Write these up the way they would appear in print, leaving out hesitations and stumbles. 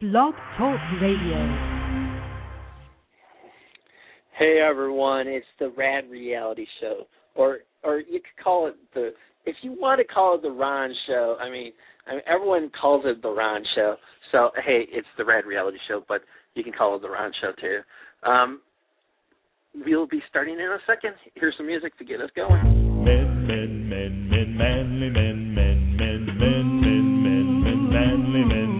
Blog Talk Radio. Hey everyone, it's the Rad Reality Show, or you could call it if you want to call it the Ron Show. I mean everyone calls it the Ron Show. So hey, it's the Rad Reality Show, but you can call it the Ron Show too. We'll be starting in a second. Here's some music to get us going. Men, manly men, manly men.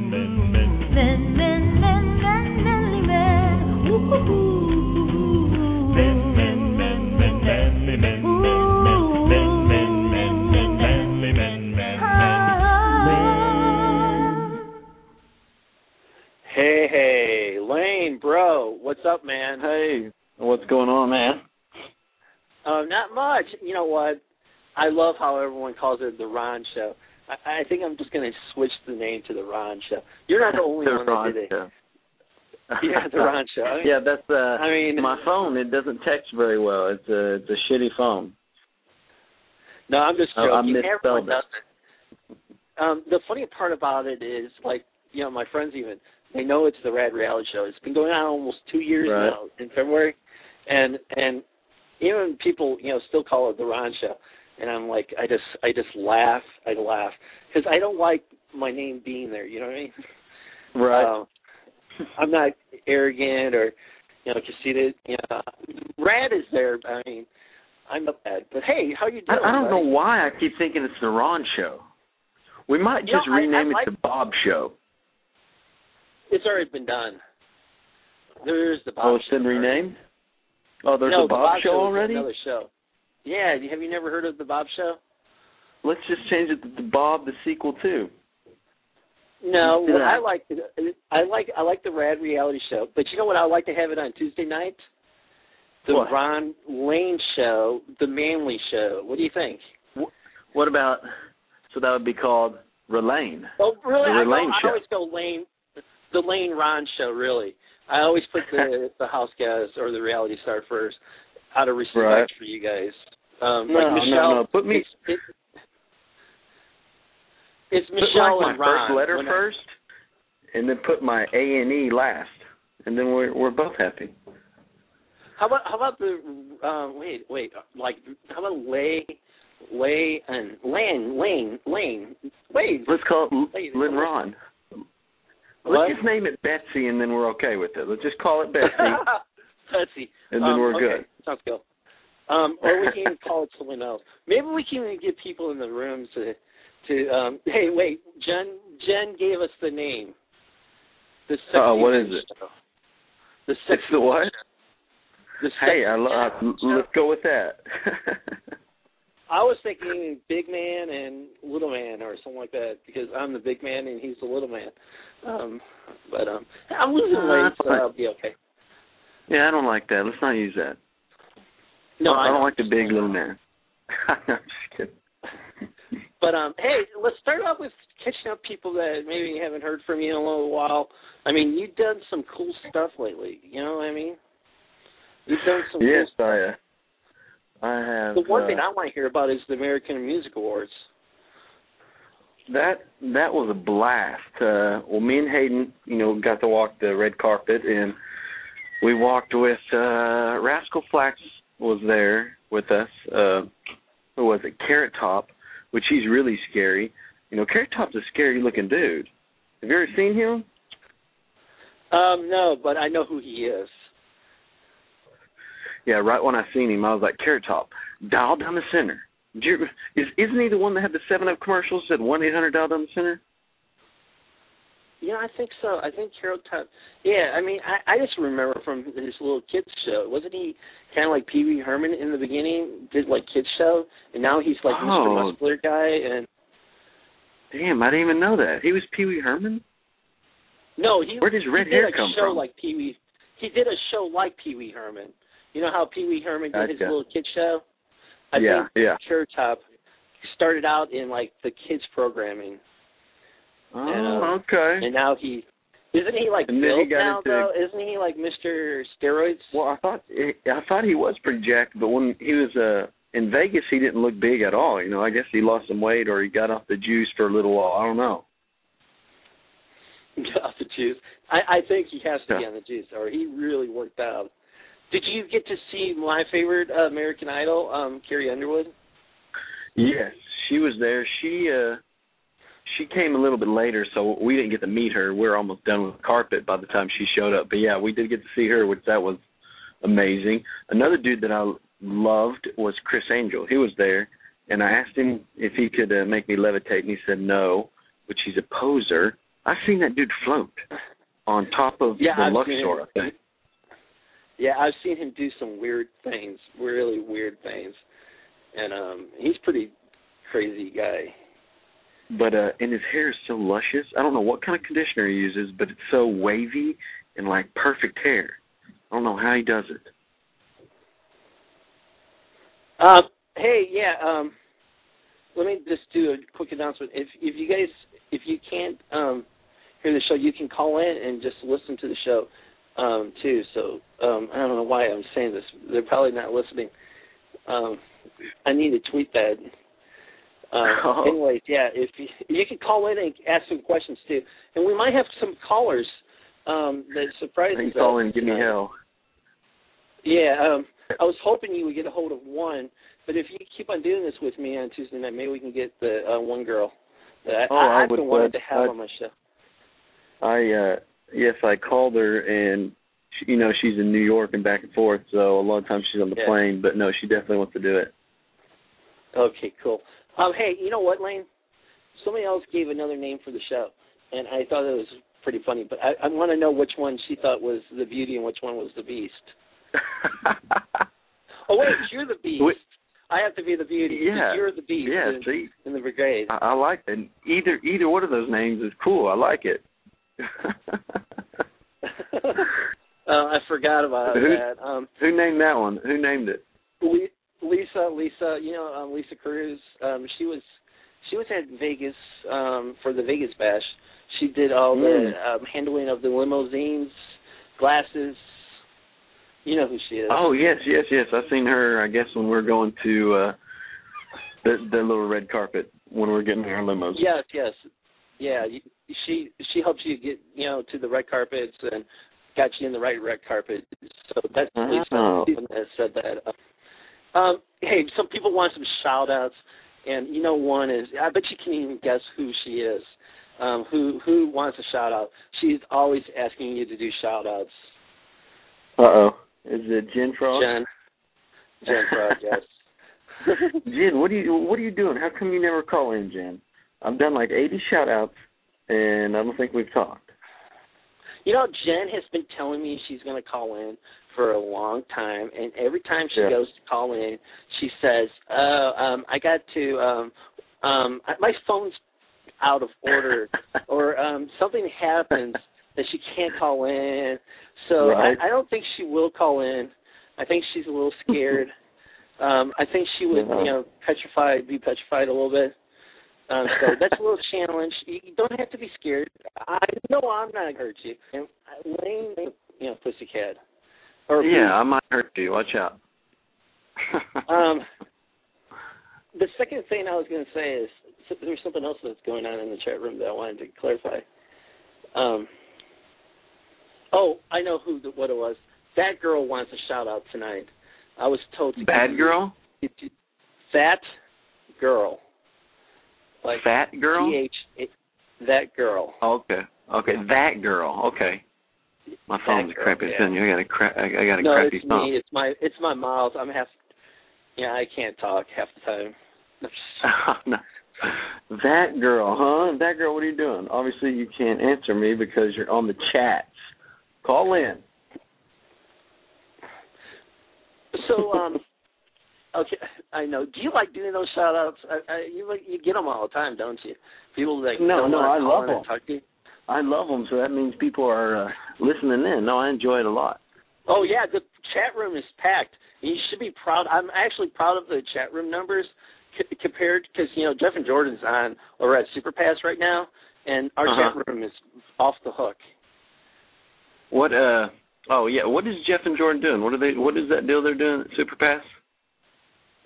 Hey, Lane, bro, what's up, man? Hey, what's going on, man? Not much. You know what? I love how everyone calls it the Ron Show. I think I'm just going to switch the name to the Ron Show. You're not the only one that did it. Yeah, the Ron Show. I mean, yeah, that's my phone. It doesn't text very well. It's a shitty phone. No, I'm just joking. I misspelled it. The funny part about it is, like, you know, my friends even, they know it's the Rad Reality Show. It's been going on almost 2 years now in February, and even people, you know, still call it the Ron Show. And I'm like, I just laugh. I laugh because I don't like my name being there. You know what I mean? Right. I'm not arrogant or, you know, conceited. You know, Rad is there. I mean, I'm not bad. But hey, how you doing? I don't know why I keep thinking it's the Ron Show. We might just rename it the Bob Show. It's already been done. There's the Bob Show. Oh, it's been renamed? Oh, there's a Bob Show already? Another show. Yeah, have you never heard of the Bob Show? Let's just change it to the Bob, the sequel too. No, well, I like the Rad Reality Show, but you know what? I like to have it on Tuesday nights. The Ron Lane Show, the Manly Show. What do you think? What about? So that would be called Relane. Oh, really? I always go Lane. The Lane Ron Show. Really, I always put the house guys or the reality star first, out of respect for you guys. No. Put me. It's Michelle my and Ron. First letter first, and then put my A&E last, and then we're both happy. How about the wait? Like, how about Lane? Wait. Let's call it Lynn Ron. Let's just name it Betsy, and then we're okay with it. Let's just call it Betsy. Betsy. And then we're okay. good. Sounds good. Or we can even call it something else. Maybe we can even get people in the room to hey, wait, Jen gave us the name. The sexy what is it? Show. The sexy. It's the what? The hey, let's go with that. I was thinking big man and little man or something like that because I'm the big man and he's the little man. But I'm losing weight, so I'll be okay. Yeah, I don't like that. Let's not use that. No, I don't like the big little man. I'm just kidding. But hey, let's start off with catching up people that maybe haven't heard from you in a little while. I mean, you've done some cool stuff lately. You know what I mean? You've done some cool stuff. I have. The one thing I want to hear about is the American Music Awards. That was a blast. Well, me and Hayden, you know, got to walk the red carpet, and we walked with Rascal Flatts was there with us. Who was it? Carrot Top, which he's really scary. You know, Carrot Top's a scary-looking dude. Have you ever seen him? No, but I know who he is. Yeah, right when I seen him, I was like, Carrot Top, dial down the center. Isn't he the one that had the 7-Up commercials that 1-800 dial down the center? Yeah, I think so. I think Carrot Top. Yeah, I mean, I just remember from his little kids show. Wasn't he kind of like Pee Wee Herman in the beginning? Did like kids show, and now he's like Mr. Muscular guy. And damn, I didn't even know that he was Pee Wee Herman. No, where does red hair come from? Like Pee Wee. He did a show like Pee Wee Herman. You know how Pee Wee Herman did his little kids show? I think Carrot Top started out in like the kids programming. Oh, okay. And now isn't he like built now though? Isn't he like Mr. Steroids? Well, I thought he was pretty jacked, but when he was in Vegas, he didn't look big at all. You know, I guess he lost some weight or he got off the juice for a little while. I don't know. Got off the juice. I think he has to be on the juice, or he really worked out. Did you get to see my favorite American Idol, Carrie Underwood? Yes, she was there. She came a little bit later, so we didn't get to meet her. We're almost done with the carpet by the time she showed up. But, yeah, we did get to see her, which that was amazing. Another dude that I loved was Chris Angel. He was there, and I asked him if he could make me levitate, and he said no, which he's a poser. I've seen that dude float on top of the Luxor, I think. Yeah, I've seen him do some weird things, really weird things. And he's a pretty crazy guy. But and his hair is so luscious. I don't know what kind of conditioner he uses, but it's so wavy and like perfect hair. I don't know how he does it. Hey, yeah. Let me just do a quick announcement. If you can't hear the show, you can call in and just listen to the show too. So I don't know why I'm saying this. They're probably not listening. I need to tweet that. Anyways, yeah, if you can call in and ask some questions too, and we might have some callers that surprise us. Call in and give me hell. Yeah, I was hoping you would get a hold of one, but if you keep on doing this with me on Tuesday night, maybe we can get the one girl that I've been wanting to have on my show. Yes, I called her, and she, she's in New York and back and forth, so a lot of times she's on the plane, but no, she definitely wants to do it. Okay, cool. Hey, you know what, Lane? Somebody else gave another name for the show, and I thought it was pretty funny, but I want to know which one she thought was the beauty and which one was the beast. Oh, wait, you're the beast. I have to be the beauty. Yeah. You're the beast in the brigade. I like it. Either one of those names is cool. I like it. I forgot about that. Who named that one? Who named it? Lisa, Lisa Cruz. She was at Vegas for the Vegas Bash. She did all the handling of the limousines, glasses. You know who she is. Oh, yes. I've seen her, I guess, when we're going to the little red carpet when we're getting our limos. Yes. Yeah, she helps you get, to the red carpets and got you in the right red carpet. So that's Lisa that said that. Hey, some people want some shout-outs, and one is, I bet you can even guess who she is, who wants a shout-out. She's always asking you to do shout-outs. Uh-oh. Is it Jen Frog? Jen Frog, yes. Jen, what are you doing? How come you never call in, Jen? I've done like 80 shout-outs, and I don't think we've talked. Jen has been telling me she's going to call in for a long time, and every time she goes to call in, she says, I got to, my phone's out of order, or something happens that she can't call in. So right. I don't think she will call in. I think she's a little scared. I think she would, be petrified a little bit. So that's a little challenge. You don't have to be scared. I know I'm not going to hurt you. And Lane, pussycat. I might hurt you. Watch out. The second thing I was going to say is there's something else that's going on in the chat room that I wanted to clarify. I know what it was. That girl wants a shout-out tonight. I was told to... Bad girl? That girl. Like Fat girl? That girl. Okay, that girl. Okay. My phone's crappy. Yeah. I got a crappy phone. No, it's me. It's my mouth. I can't talk half the time. No. That girl, huh? That girl, what are you doing? Obviously, you can't answer me because you're on the chats. Call in. So, okay, I know. Do you like doing those shout-outs? You get them all the time, don't you? People that I love them. Talk to you. I love them, so that means people are listening in. No, I enjoy it a lot. Oh, yeah, the chat room is packed. You should be proud. I'm actually proud of the chat room numbers compared, because, Jeff and Jordan's on over at Super Pass right now, and our chat room is off the hook. What is Jeff and Jordan doing? What is that deal they're doing at Super Pass?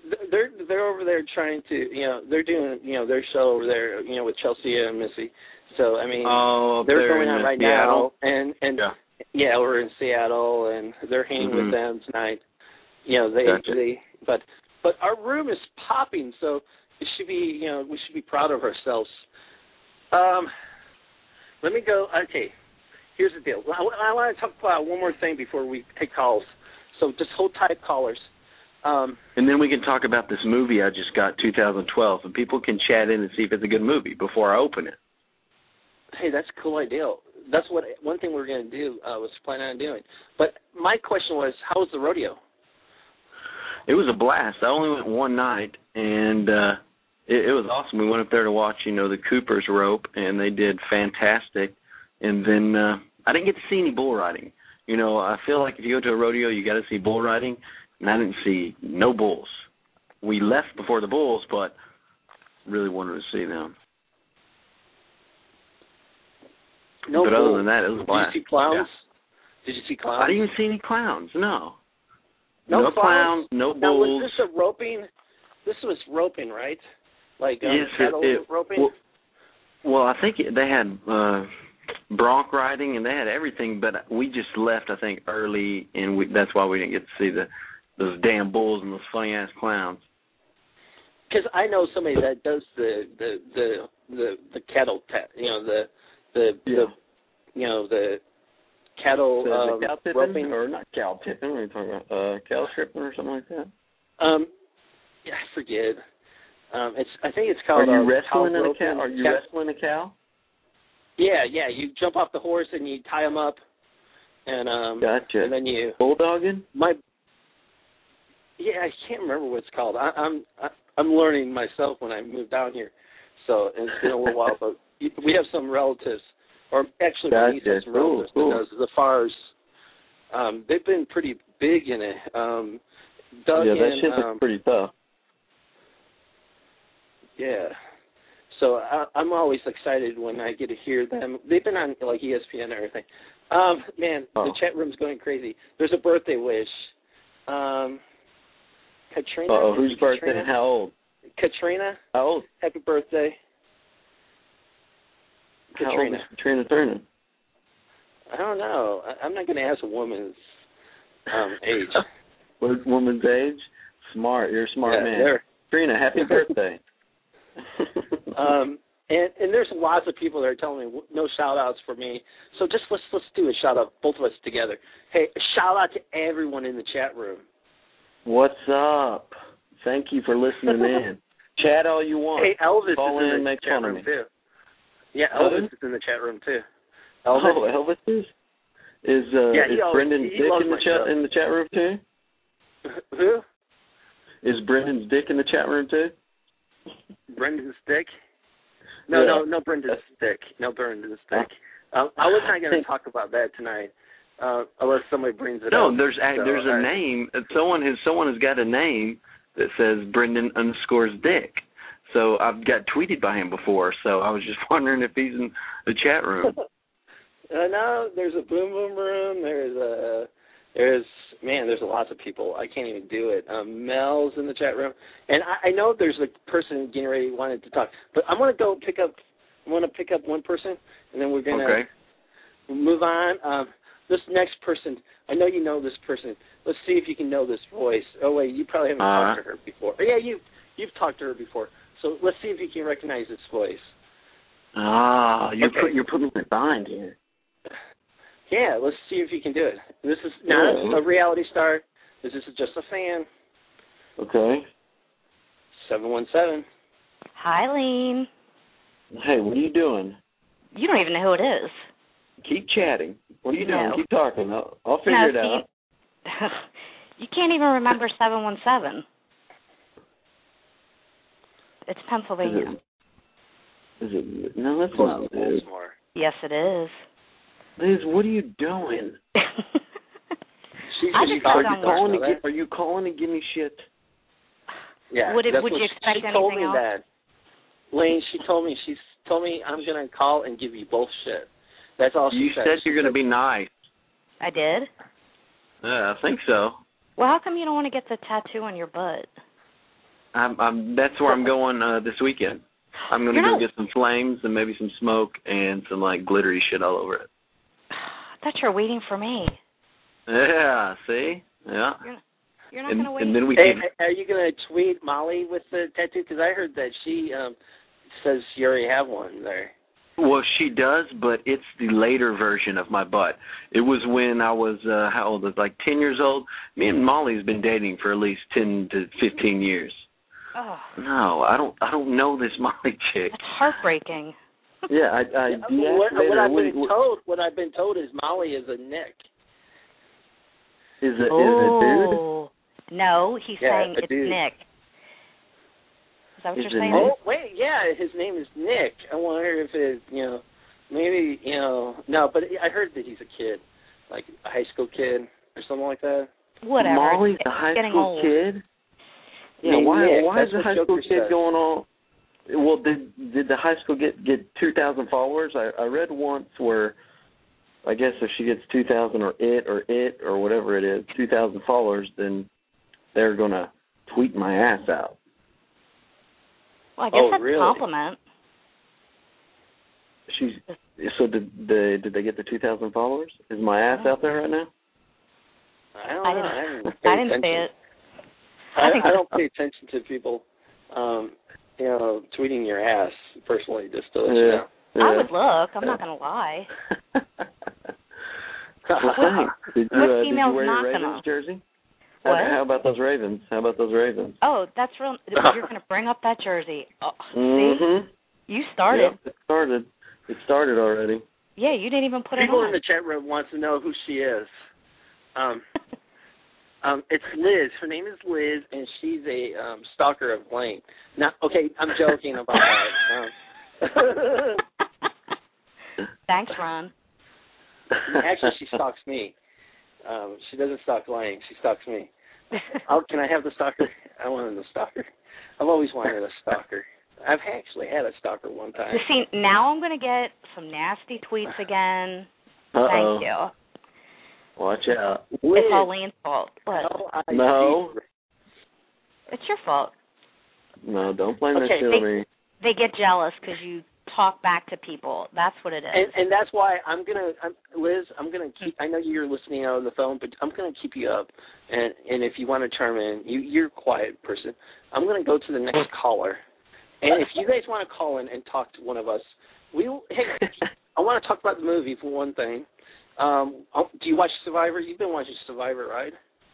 They're over there trying to, they're doing, their show over there, with Chelsea and Missy. So I mean, they're going on right Seattle? now, and yeah, we're in Seattle, and they're hanging with them tonight. You know, but our room is popping, so it should be, you know, we should be proud of ourselves. Let me go. Okay, here's the deal. I want to talk about one more thing before we take calls. So just hold tight, callers. And then we can talk about this movie I just got, 2012, and people can chat in and see if it's a good movie before I open it. Hey, that's a cool idea. That's one thing we're going to do, was planning on doing. But my question was, how was the rodeo? It was a blast. I only went one night, and it was awesome. We went up there to watch, you know, the Cooper's rope, and they did fantastic. And then I didn't get to see any bull riding. You know, I feel like if you go to a rodeo, you got to see bull riding, and I didn't see no bulls. We left before the bulls, but really wanted to see them. No but bulls. Other than that, it was a blast. Did you see clowns? Yeah. Did you see clowns? I didn't even see any clowns, no. No clowns, no bulls. Now, was this a roping? This was roping, right? Like yes, cattle roping? Well, I think they had bronc riding, and they had everything, but we just left, I think, early, and that's why we didn't get to see those damn bulls and those funny-ass clowns. Because I know somebody that does the cattle, the cattle the cow tipping, roping, or not cow tipping. What are you talking about? Cow stripping or something like that. Yeah, I forget. I think it's called. Are you wrestling in a cow? Are you wrestling a cow? Yeah. You jump off the horse and you tie them up, and gotcha. And then you bulldogging. Yeah, I can't remember what it's called. I'm learning myself when I moved down here, so it's been a little while. But we have some relatives, or actually my niece has some relatives that does the Fars. They've been pretty big in it. Doug that shit is pretty tough. Yeah. So I'm always excited when I get to hear them. They've been on like ESPN and everything. The chat room's going crazy. There's a birthday wish. Katrina. Whose birthday? Katrina? How old? Katrina. How old? Happy birthday. Katrina. How old is Katrina Turner? I don't know. I'm not going to ask a woman's age. What woman's age? Smart. You're a smart man. Katrina, happy birthday. And there's lots of people that are telling me no shout-outs for me. So just let's do a shout-out, both of us together. Hey, a shout-out to everyone in the chat room. What's up? Thank you for listening in. Chat all you want. Hey, Elvis Call is in the chat room, too. Yeah, Elvis is in the chat room, too. Elvis is? Is Brendan's dick in the chat room, too? Who? Is Brendan's dick in the chat room, too? Brendan's dick? No, Brendan's dick. No, Brendan's dick. I was not going to talk about that tonight, unless somebody brings it up. No, there's a name. Someone has got a name that says Brendan _ dick. So I've got tweeted by him before. So I was just wondering if he's in the chat room. No, there's a boom boom room. There's lots of people. I can't even do it. Mel's in the chat room, and I know there's a person getting ready wanted to talk, but I'm gonna go pick up. I want to pick up one person, and then we're gonna move on. This next person, I know you know this person. Let's see if you can know this voice. Oh wait, you probably haven't talked to her before. Yeah, you've talked to her before. So let's see if you can recognize this voice. You're putting me behind here. Yeah, let's see if you can do it. This is not a reality star. This is just a fan. Okay. 717. Hi, Lean. Hey, what are you doing? You don't even know who it is. Keep chatting. What are you doing? Keep talking. I'll figure it out. You can't even remember 717. It's Pennsylvania. Is it? No, that's not Liz. Yes, it is. Liz, what are you doing? Are you calling to give me shit? Yeah. Would you expect anything else? She told me that. Lane, she told me I'm going to call and give you both shit. That's all she said. You said you're going to be nice. I did? Yeah, I think so. Well, how come you don't want to get the tattoo on your butt? That's where I'm going this weekend. I'm going to go get some flames and maybe some smoke and some, like, glittery shit all over it. I thought you were waiting for me. Yeah, see? Yeah. You're not going to wait. And then are you going to tweet Molly with the tattoo? Because I heard that she says you already have one there. Well, she does, but it's the later version of my butt. It was when I was, how old? Like 10 years old. Me and Molly's been dating for at least 10 to 15 years. Oh. No, I don't know this Molly chick. That's heartbreaking. Yeah, what I've been told is Molly is a Nick. Is it a dude? No, he's saying it's dude. Nick. Is that what you're saying? Oh, wait, yeah, his name is Nick. I wonder if it, maybe, no, but I heard that he's a kid, like a high school kid or something like that. Whatever. Molly's a high school kid? Yeah, why is the high school kid going on? Well, did the high school get 2,000 followers? I read once where, I guess if she gets 2,000 or whatever it is, 2,000 followers, then they're going to tweet my ass out. Well, I guess that's a compliment. So did they get the 2,000 followers? Is my ass out there right now? I don't know. I didn't say it. I don't pay attention to people, tweeting your ass personally, just to let you know. Yeah. I would look. I'm not going to lie. Well, did you wear your Ravens gonna... jersey? What? How about those Ravens? Oh, that's real. You're going to bring up that jersey. Oh, see? You started. Yep, it started already. Yeah, you didn't even put it on. People in the chat room wants to know who she is. It's Liz. Her name is Liz, and she's a stalker of Lane. Now, okay, I'm joking about that. Thanks, Ron. Actually, she stalks me. She doesn't stalk Lane. She stalks me. Can I have the stalker? I want the stalker. I've always wanted a stalker. I've actually had a stalker one time. See, now I'm going to get some nasty tweets again. Uh-oh. Thank you. Watch out. It's all Lane's fault. What? No. It's your fault. No, don't blame that shit on me. They get jealous because you talk back to people. That's what it is. And that's why Liz, I'm gonna keep. I know you're listening out on the phone, but I'm gonna keep you up. And if you want to chime in, you're a quiet person. I'm gonna go to the next caller. And if you guys want to call in and talk to one of us, hey, I want to talk about the movie for one thing. Do you watch Survivor? You've been watching Survivor, right?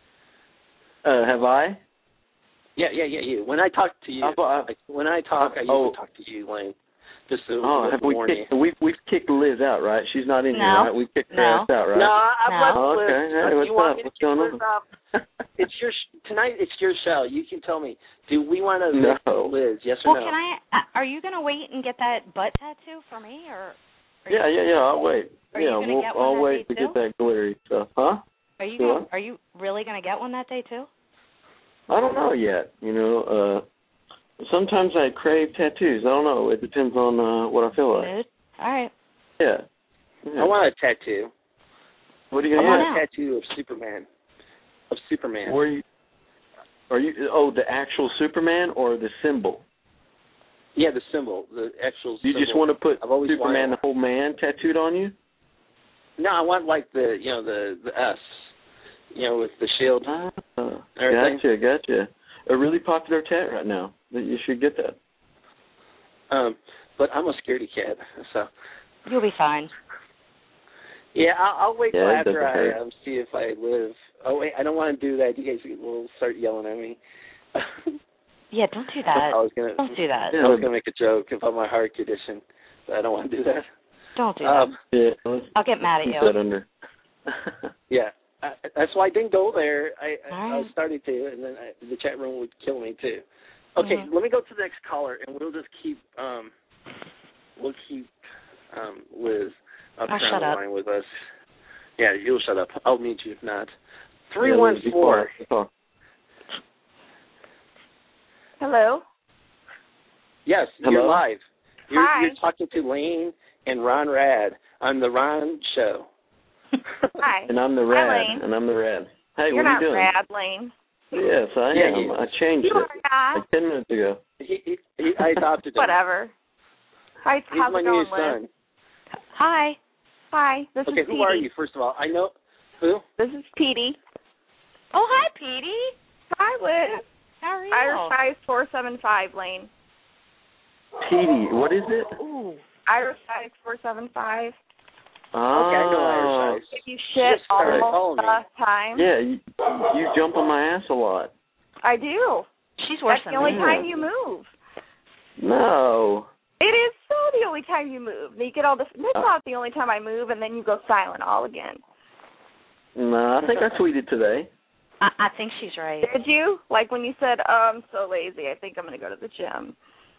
Have I? Yeah, you. When I talk to you, I usually talk to you, Lane. Just to warn you. We've kicked Liz out, right? She's not in here, right? We've kicked her ass out, right? No, I've let Liz. Okay. Hey, what's going on? It's tonight. It's your show. You can tell me. Do we want to lift Liz? Yes or no? Well, are you going to wait and get that butt tattoo for me, or? Yeah. I'll wait. I'll wait to get that glittery stuff. Huh? Are you really going to get one that day too? I don't know yet. Sometimes I crave tattoos. I don't know. It depends on what I feel like. Good. All right. Yeah. I want a tattoo. What are you going to get? I want a tattoo of Superman. Are you the actual Superman or the symbol? Yeah, the symbol, the actual symbol. You just want to put Superman, the whole man, tattooed on you? No, I want like the S, with the shield. Gotcha. A really popular tat right now. You should get that. But I'm a scaredy cat, so. You'll be fine. Yeah, I'll wait till after I see if I live. Oh wait, I don't want to do that. You guys will start yelling at me. Yeah, don't do that. Don't do that. I was gonna make a joke about my heart condition, but I don't want to do that. Don't do that. Yeah, I'll get mad at you. Yeah, that's why I didn't go there. I started to, and then the chat room would kill me too. Okay, let me go to the next caller, and we'll just keep Liz up down the line with us. Yeah, you'll shut up. I'll mute you if not. 314. Hello. Yes, Hello? You're live. Hi. You're talking to Lane and Ron Rad on the Ron Show. Hi. And I'm the Rad. Hi, Lane. And I'm the Rad. Hey, You're what are you doing? You're not Rad, Lane. Yes, I am. I changed it. Like 10 minutes ago. I adopted him. Whatever. Hi, He's how's my it going, new Liz? son. Hi. Hi, this is Okay, Petey. who are you, first of all? I know. Who? This is Petey. Oh, hi, Petey. Hi, Liz. How are you? Irish Size 475 lane. Petey, what is it? Ooh. Irish Size 475. Oh. Okay, I know Irish Ice. If you shit Just started all following me. the time. Yeah, you jump on my ass a lot. I do. She's worse That's than the only me. time you move. No. It is so the only time you move. You get all this. That's not the only time I move, and then you go silent all again. No, I think I tweeted today. I think she's right. Did you? Like when you said, "Oh, I'm so lazy. I think I'm going to go to the gym."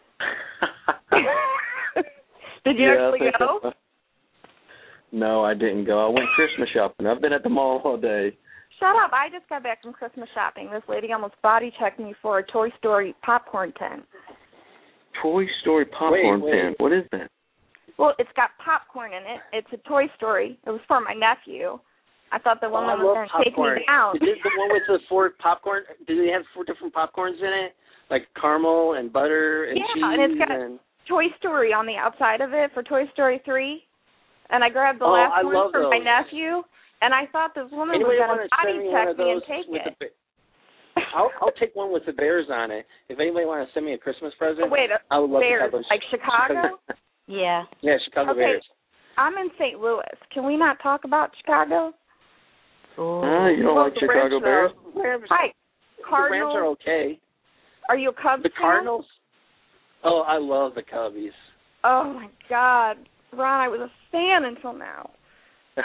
Did you Yeah, actually go? No, I didn't go. I went Christmas shopping. I've been at the mall all day. Shut up. I just got back from Christmas shopping. This lady almost body checked me for a Toy Story popcorn tin. Toy Story popcorn Wait. tin. What is that? Well, it's got popcorn in it. It's a Toy Story. It was for my nephew. I thought the woman I was love going to take popcorn. me down. Is it the one with the 4 popcorn? Do they have 4 different popcorns in it? Like caramel and butter and cheese? Yeah, and it's got Toy Story on the outside of it for Toy Story 3. And I grabbed the last one love for my those. nephew, and I thought this woman Anybody was want going to to body send me one check of me those and take with it. I'll take one with the bears on it. If anybody want to send me a Christmas present, Wait, I would love bears, to have those. like Chicago? Yeah. Yeah, Chicago Okay. Bears. I'm in St. Louis. Can we not talk about Chicago? You don't Well, like the Chicago Bears? Hi. The Rams Cardinals. are okay. Are you a Cubs The fan? Cardinals? Oh, I love the Cubbies. Oh, my God. Ron, I was a fan until now. So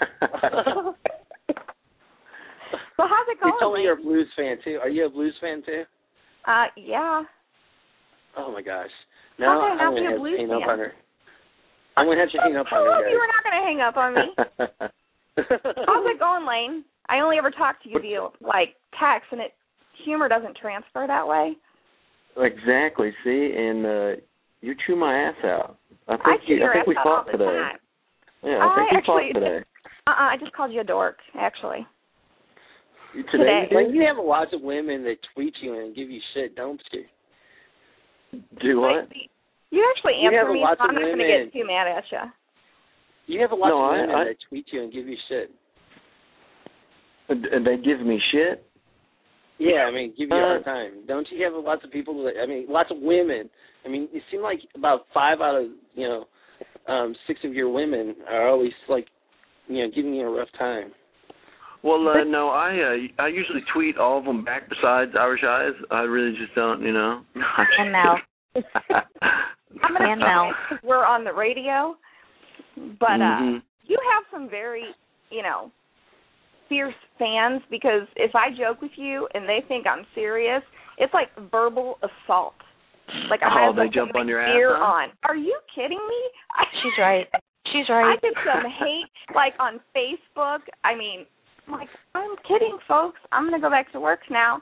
how's it going? You told me you're a Blues fan, too. Are you a Blues fan, too? Yeah. Oh, my gosh. How Now can I I'm not going be to a have to Blues hang up fan? on her. I'm going to have to hang up on I love her, you were not going to hang up on me. guys. How's it going, Lane? I only ever talk to you via, like, text, and humor doesn't transfer that way. Exactly. See, and you chew my ass out. I I chew your think ass we out all fought the today. time. Yeah, I think we actually fought today. I just called you a dork, actually. Today you Like, did? you have lots of women that tweet you and give you shit, don't you? Do what? You actually You answer have me, lots so I'm of not going to women. get too mad at you. You have a lot No, of I- women I- that tweet you and give you shit. And they give me shit? Yeah, I mean, give you a hard time. Don't you have lots of people that, lots of women. I mean, it seems like about 5 out of, 6 of your women are always, like, giving you a rough time. Well, no, I usually tweet all of them back besides Irish Eyes. I really just don't, And Mel. I'm going And to Mel. we're on the radio, but Mhm. you have some very, fierce fans, because if I joke with you and they think I'm serious, it's like verbal assault. Like I have they jump on your ass, ear huh? on. Are you kidding me? She's right. She's I right. get some hate, like on Facebook. I mean, I'm like, I'm kidding, folks. I'm going to go back to work now.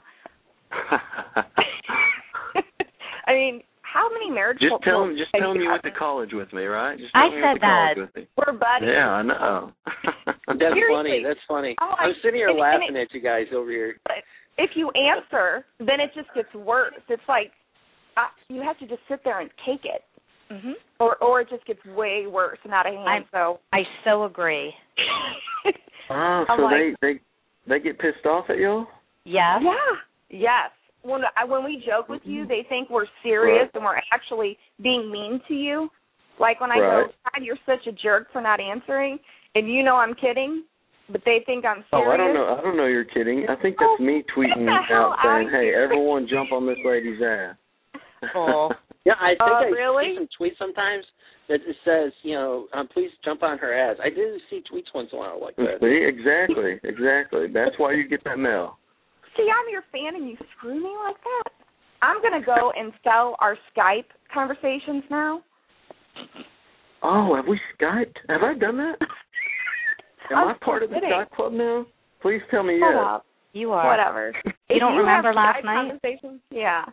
I mean, how many marriage Just tell couples them you went to college with me, right? Just I tell them you said went to college that. with me. We're buddies. Yeah, I know. That's Seriously. funny. That's funny. Oh, I'm sitting here and laughing at you guys over here. But if you answer, then it just gets worse. It's like you have to just sit there and take it, Mhm. or it just gets way worse and out of hand. I so agree. Oh, I'm so like- they get pissed off at you? Yes. Yeah. Yes. When we joke with you, they think we're serious and we're actually being mean to you. Like when I go, God, you're such a jerk for not answering, and I'm kidding, but they think I'm serious. Oh, I don't know you're kidding. I think that's me tweeting get the hell out saying, out of hey, here. everyone jump on this lady's ass. Bull. Yeah, I think I really? see some tweets sometimes that it says, please jump on her ass. I did see tweets once in a while like that. See, exactly. That's why you get that mail. See, I'm your fan and you screw me like that? I'm going to go and sell our Skype conversations now. Oh, have we Skyped? Have I done that? Am I part of the Skype club now? Please tell me Shut yes. up. You are. Whatever. You don't remember have last Skype night? Conversations? Yeah.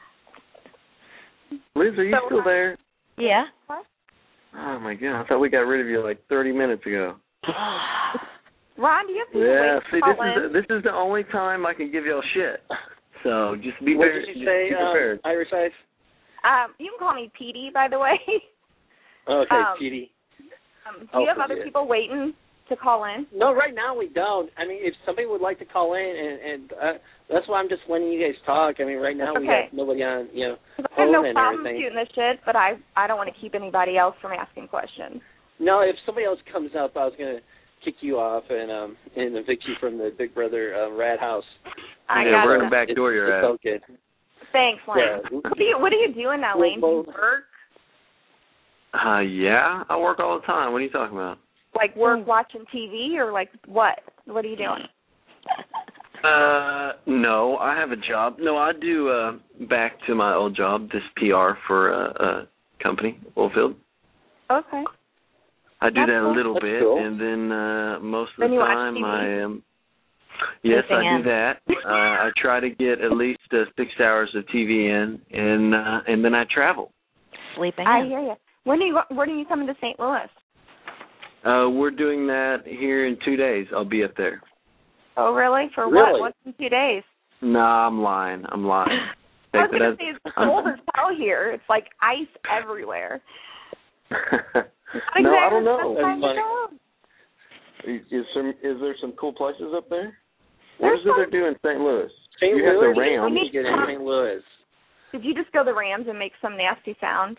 Liz, are you still there? Yeah. Oh, my God. I thought we got rid of you like 30 minutes ago. Ron, do you have to Yeah, wait see, to call in? this is the only time I can give y'all shit. So just be What very did you say, be prepared. Irish Ice? You can call me Petey, by the way. Okay, Petey. Do you have other people waiting to call in? No, right now we don't. I mean, if somebody would like to call in, and that's why I'm just letting you guys talk. I mean, right now we got nobody on, I have no and problem everything. shooting this shit, but I don't want to keep anybody else from asking questions. No, if somebody else comes up, I was going to kick you off and evict you from the Big Brother rat house. We're going to backdoor your ass. It's okay. Thanks, Lane. Yeah. What are you doing now, Lane? Do you work? Yeah, I work all the time. What are you talking about? Like work watching TV or like what? What are you doing? No, I have a job. No, I do back to my old job, this PR for a company, Oilfield. Okay. I do that a little That's bit, cool. and then most of Then the you watch time TV? I am. Yes, I do that. I try to get at least 6 hours of TV in, and then I travel. Sleeping. I hear you. When are you coming to St. Louis? We're doing that here in 2 days. I'll be up there. Oh, really? For Really? what? What's in 2 days? Nah, I'm lying. I was going to say it's cold as hell here. It's like ice everywhere. No, I don't know. That's Is there some cool places up there? What is it they're doing in St. Louis? St. You have Louis. the Rams. We need to get in St. Louis. Did you just go the Rams and make some nasty sound?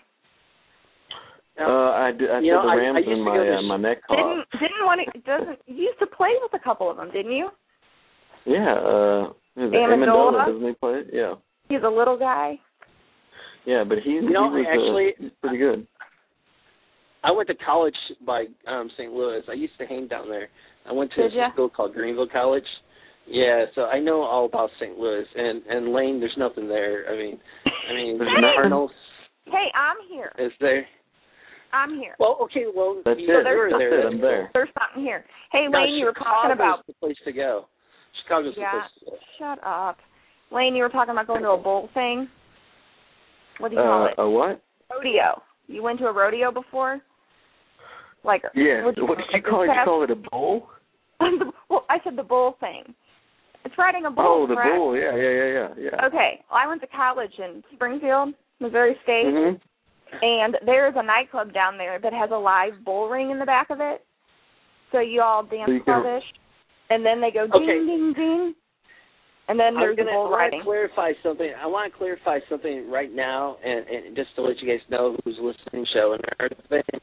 I said the Rams I and my neck caught. You used to play with a couple of them, didn't you? Yeah, Amendola, doesn't he play? Yeah. He's a little guy. Yeah, but he's pretty good. I went to college by St. Louis. I used to hang down there. I went to a school called Greenville College. Yeah, so I know all about St. Louis and Lane. There's nothing there. I mean, there's Cardinals. Hey, I'm here. Is there? I'm here. Well, okay. Well, that's you it. were That's there. it. I'm there. There's something here. Hey, No, Lane, you were talking about the place to go. Chicago's the place to go. Shut up. Lane, you were talking about going to a bull thing. What do you call it? A what? Rodeo. You went to a rodeo before? Like yeah. What did you call it? You call it a bull? Well, I said the bull thing. It's riding a bull. Oh, the correct? bull. Yeah. Okay. Well, I went to college in Springfield, Missouri State, and there's a nightclub down there that has a live bull ring in the back of it. So you all dance clubbish, and then they go ding, ding, ding, and then there's bull riding. I want to clarify something right now, and just to let you guys know who's listening to the show and everything.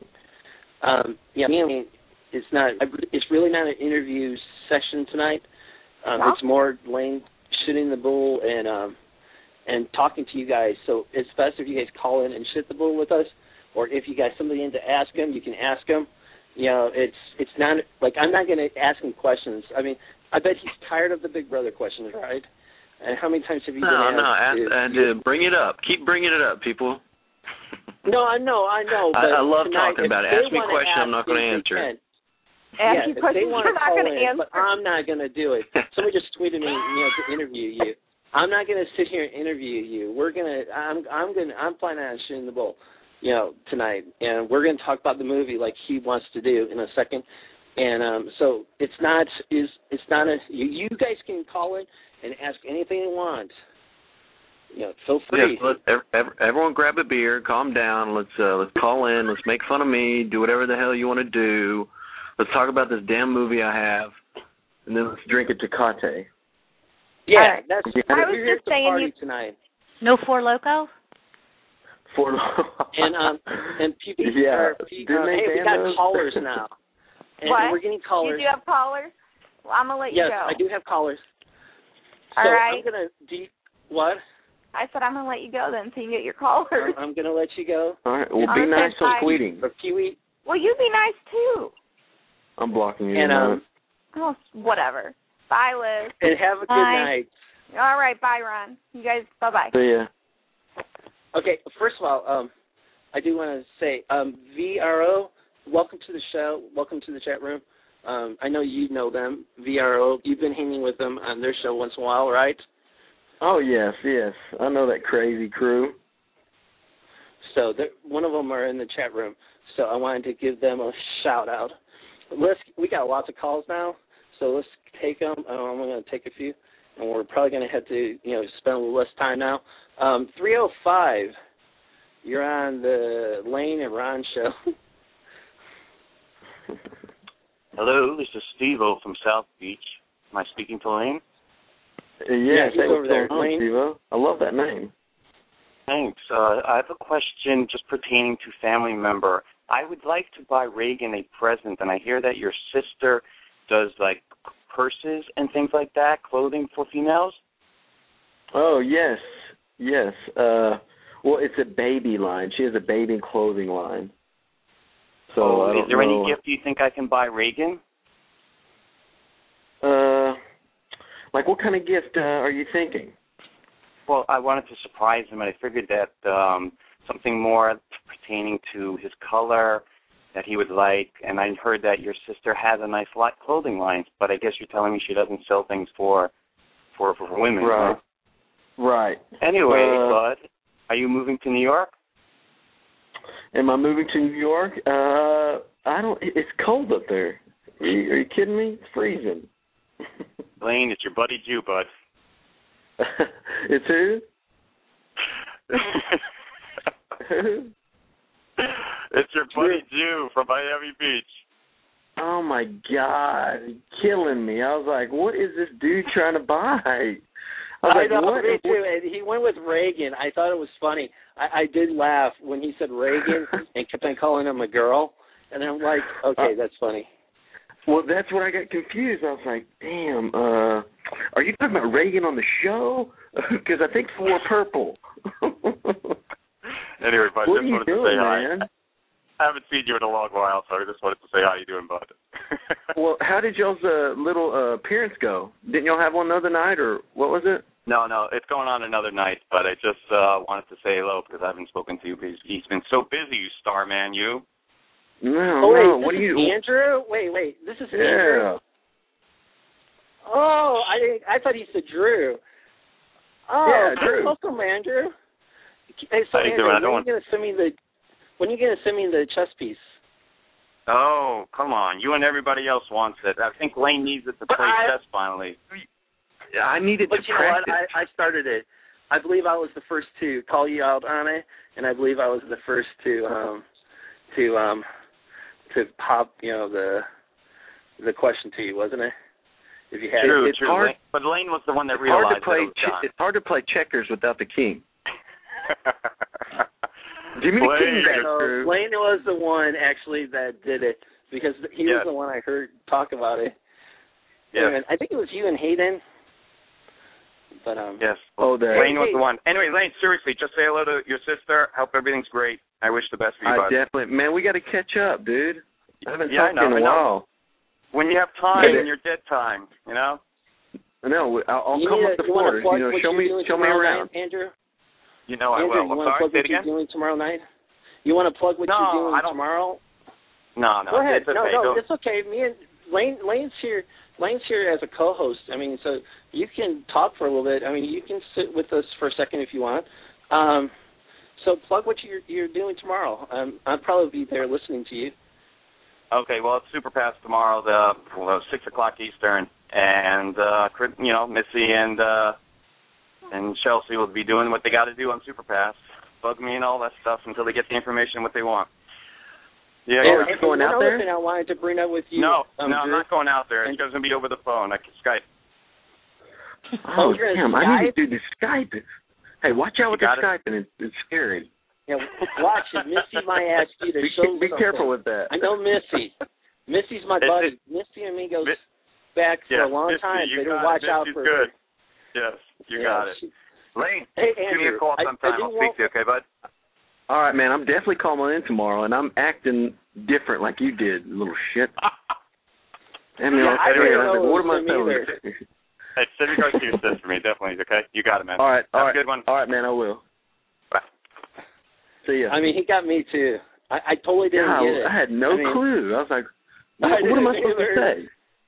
It's really not an interview session tonight. It's more Lane shooting the bull and talking to you guys. So it's best if you guys call in and shoot the bull with us, or if you got somebody in to ask him, you can ask him. It's not like I'm not going to ask him questions. I mean, I bet he's tired of the Big Brother questions, right? And how many times have you been asked? Bring it up. Keep bringing it up, people. No, I know. But I love tonight, talking about it. Ask me a question, I'm not going to answer it. Ask you questions, you're not going to answer. But I'm not going to do it. Somebody just tweeted me, to interview you. I'm not going to sit here and interview you. I'm planning on shooting the bull, tonight, and we're going to talk about the movie like he wants to do in a second. And so you guys can call in and ask anything you want. Feel free. Yes, everyone grab a beer, calm down. Let's call in. Let's make fun of me. Do whatever the hell you want to do. Let's talk about this damn movie I have, and then let's drink a Tecate. Yeah, right. that's. I was we're just saying party tonight. No Four Loko? And people. Yeah. Hey, we got callers now. And what? We're getting callers. You do have callers? Well, I'm gonna let you go. Yes, I do have callers. All so right. I'm gonna. What? I said I'm gonna let you go then, so you can get your callers. I'm gonna let you go. All right. Well, be nice on tweeting. Or Pee-wee. Well, you be nice too. I'm blocking you. And oh, whatever. Bye, Liz. And have a good night. All right. Bye, Ron. You guys. Bye. See ya. Okay. First of all, I do want to say, VRO, welcome to the show. Welcome to the chat room. I know you know them, VRO. You've been hanging with them on their show once in a while, right? Oh, yes. I know that crazy crew. So one of them are in the chat room, so I wanted to give them a shout-out. We got lots of calls now, so let's take them. I'm going to take a few, and we're probably going to have to spend a little less time now. 305, You're on the Lane and Ron show. Hello, this is Steve-O from South Beach. Am I speaking to Lane? Yeah, he's over there. Lane. Steve-O. I love that name. Thanks. I have a question just pertaining to family member. I would like to buy Reagan a present, and I hear that your sister does, like, purses and things like that, clothing for females. Oh, yes. Yes. Well, it's a baby line. She has a baby clothing line. So is there any gift you think I can buy Reagan? Like what kind of gift are you thinking? Well, I wanted to surprise him, and I figured that something more pertaining to his color that he would like. And I heard that your sister has a nice clothing line, but I guess you're telling me she doesn't sell things for women, right? Right. Anyway, bud, are you moving to New York? Am I moving to New York? I don't. It's cold up there. Are you kidding me? It's freezing. Lane, it's your buddy Jew, bud. It's who? It's your buddy Jew from Miami Beach. Oh my God, you're killing me! I was like, what is this dude trying to buy? I know, me too. And he went with Reagan. I thought it was funny. I did laugh when he said Reagan and kept on calling him a girl. And I'm like, okay, that's funny. Well, that's when I got confused. I was like, damn, are you talking about Reagan on the show? Because I think he wore purple. Anyway, bud, what just are you wanted doing, to say man? hi. I haven't seen you in a long while, so I just wanted to say how you doing, bud. Well, how did y'all's little appearance go? Didn't y'all have one the other night, or what was it? No, it's going on another night, but I just wanted to say hello because I haven't spoken to you because he's been so busy, you star man, you. No, what are you? Andrew? Wait, this is Andrew? Yeah. Oh, I thought he said Drew. Oh, yeah, Drew. Welcome, Andrew. Hey, so how you Andrew, doing? when are you gonna send me the chess piece? Oh, come on. You and everybody else wants it. I think Lane needs it to play chess finally. I needed to practice. Know what? I started it. I believe I was the first to call you out on it, and I believe I was the first to pop, the question to you, wasn't it? If you had true, it. True. Hard, but Lane was the one that realized it's hard to play checkers without the king. Jimmy Lane was the one actually that did it because he was the one I heard talk about it. Yeah. I think it was you and Hayden. But yes. Lane was the one. Anyway, Lane, seriously, just say hello to your sister. Hope everything's great. I wish the best for you, bud. Definitely. Man, we got to catch up, dude. I haven't talked in a while. When you have time in your dead time, I know. I'll come up to Florida. Show me around. Night, Andrew? I will. You want to plug what you're doing tomorrow night? You want to plug what you're doing tomorrow? No. Go ahead. It's okay. No, it's okay. Me and Lane's here. Lane's here as a co-host. I mean, so you can talk for a little bit. I mean, you can sit with us for a second if you want. So plug what you're doing tomorrow. I'll probably be there listening to you. Okay, well, it's Super Pass tomorrow, 6 o'clock Eastern, and Missy and Chelsea will be doing what they got to do on Super Pass, bug me and all that stuff until they get the information what they want. Yeah, you're going out there? Thing I wanted to bring up with you. No, I'm not going out there. It's going to be over the phone. I can Skype. Oh, damn! I need to do the Skype. Hey, watch out with the Skyping. It's scary. Yeah, watch it. Missy might ask you to show Be careful with that. I know Missy. Missy's my buddy. Missy and me goes back for a long time. You better watch out Missy's for good. her. Yes, you got it. Lane, hey, give me a call sometime. I'll speak to you, okay, bud? All right, man. I'm definitely calling in tomorrow, and I'm acting different like you did, little shit. I mean, what am I telling you? Hey, send your card to your sister for me, definitely, okay? You got it, man. All right. Have a good one. All right, man, I will. Bye. See ya. I mean, he got me, too. I totally didn't get it. I had no clue. I was like, what am I supposed to say?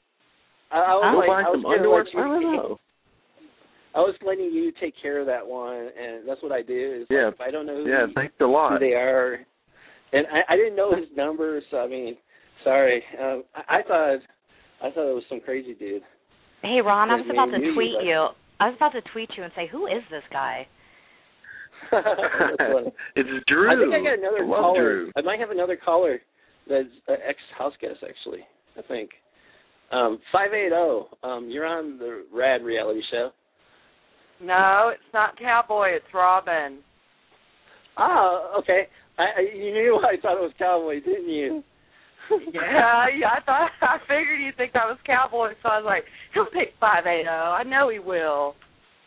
I buy some underwear? I don't know. I was letting you take care of that one, and that's what I do. Is if I don't know thanks a lot. Who they are, and I didn't know his number, so I mean, sorry. I thought it was some crazy dude. Hey, Ron, I was about to tweet you. I was about to tweet you and say, who is this guy? It's Drew. I think I got another caller. Drew. I might have another caller that's an ex-house guest, actually, I think. 580, you're on the Rad Reality Show. No, it's not Cowboy. It's Robin. Oh, okay. You knew I thought it was Cowboy, didn't you? Yeah, I figured you'd think that was Cowboy, so I was like, he'll pick 580. I know he will.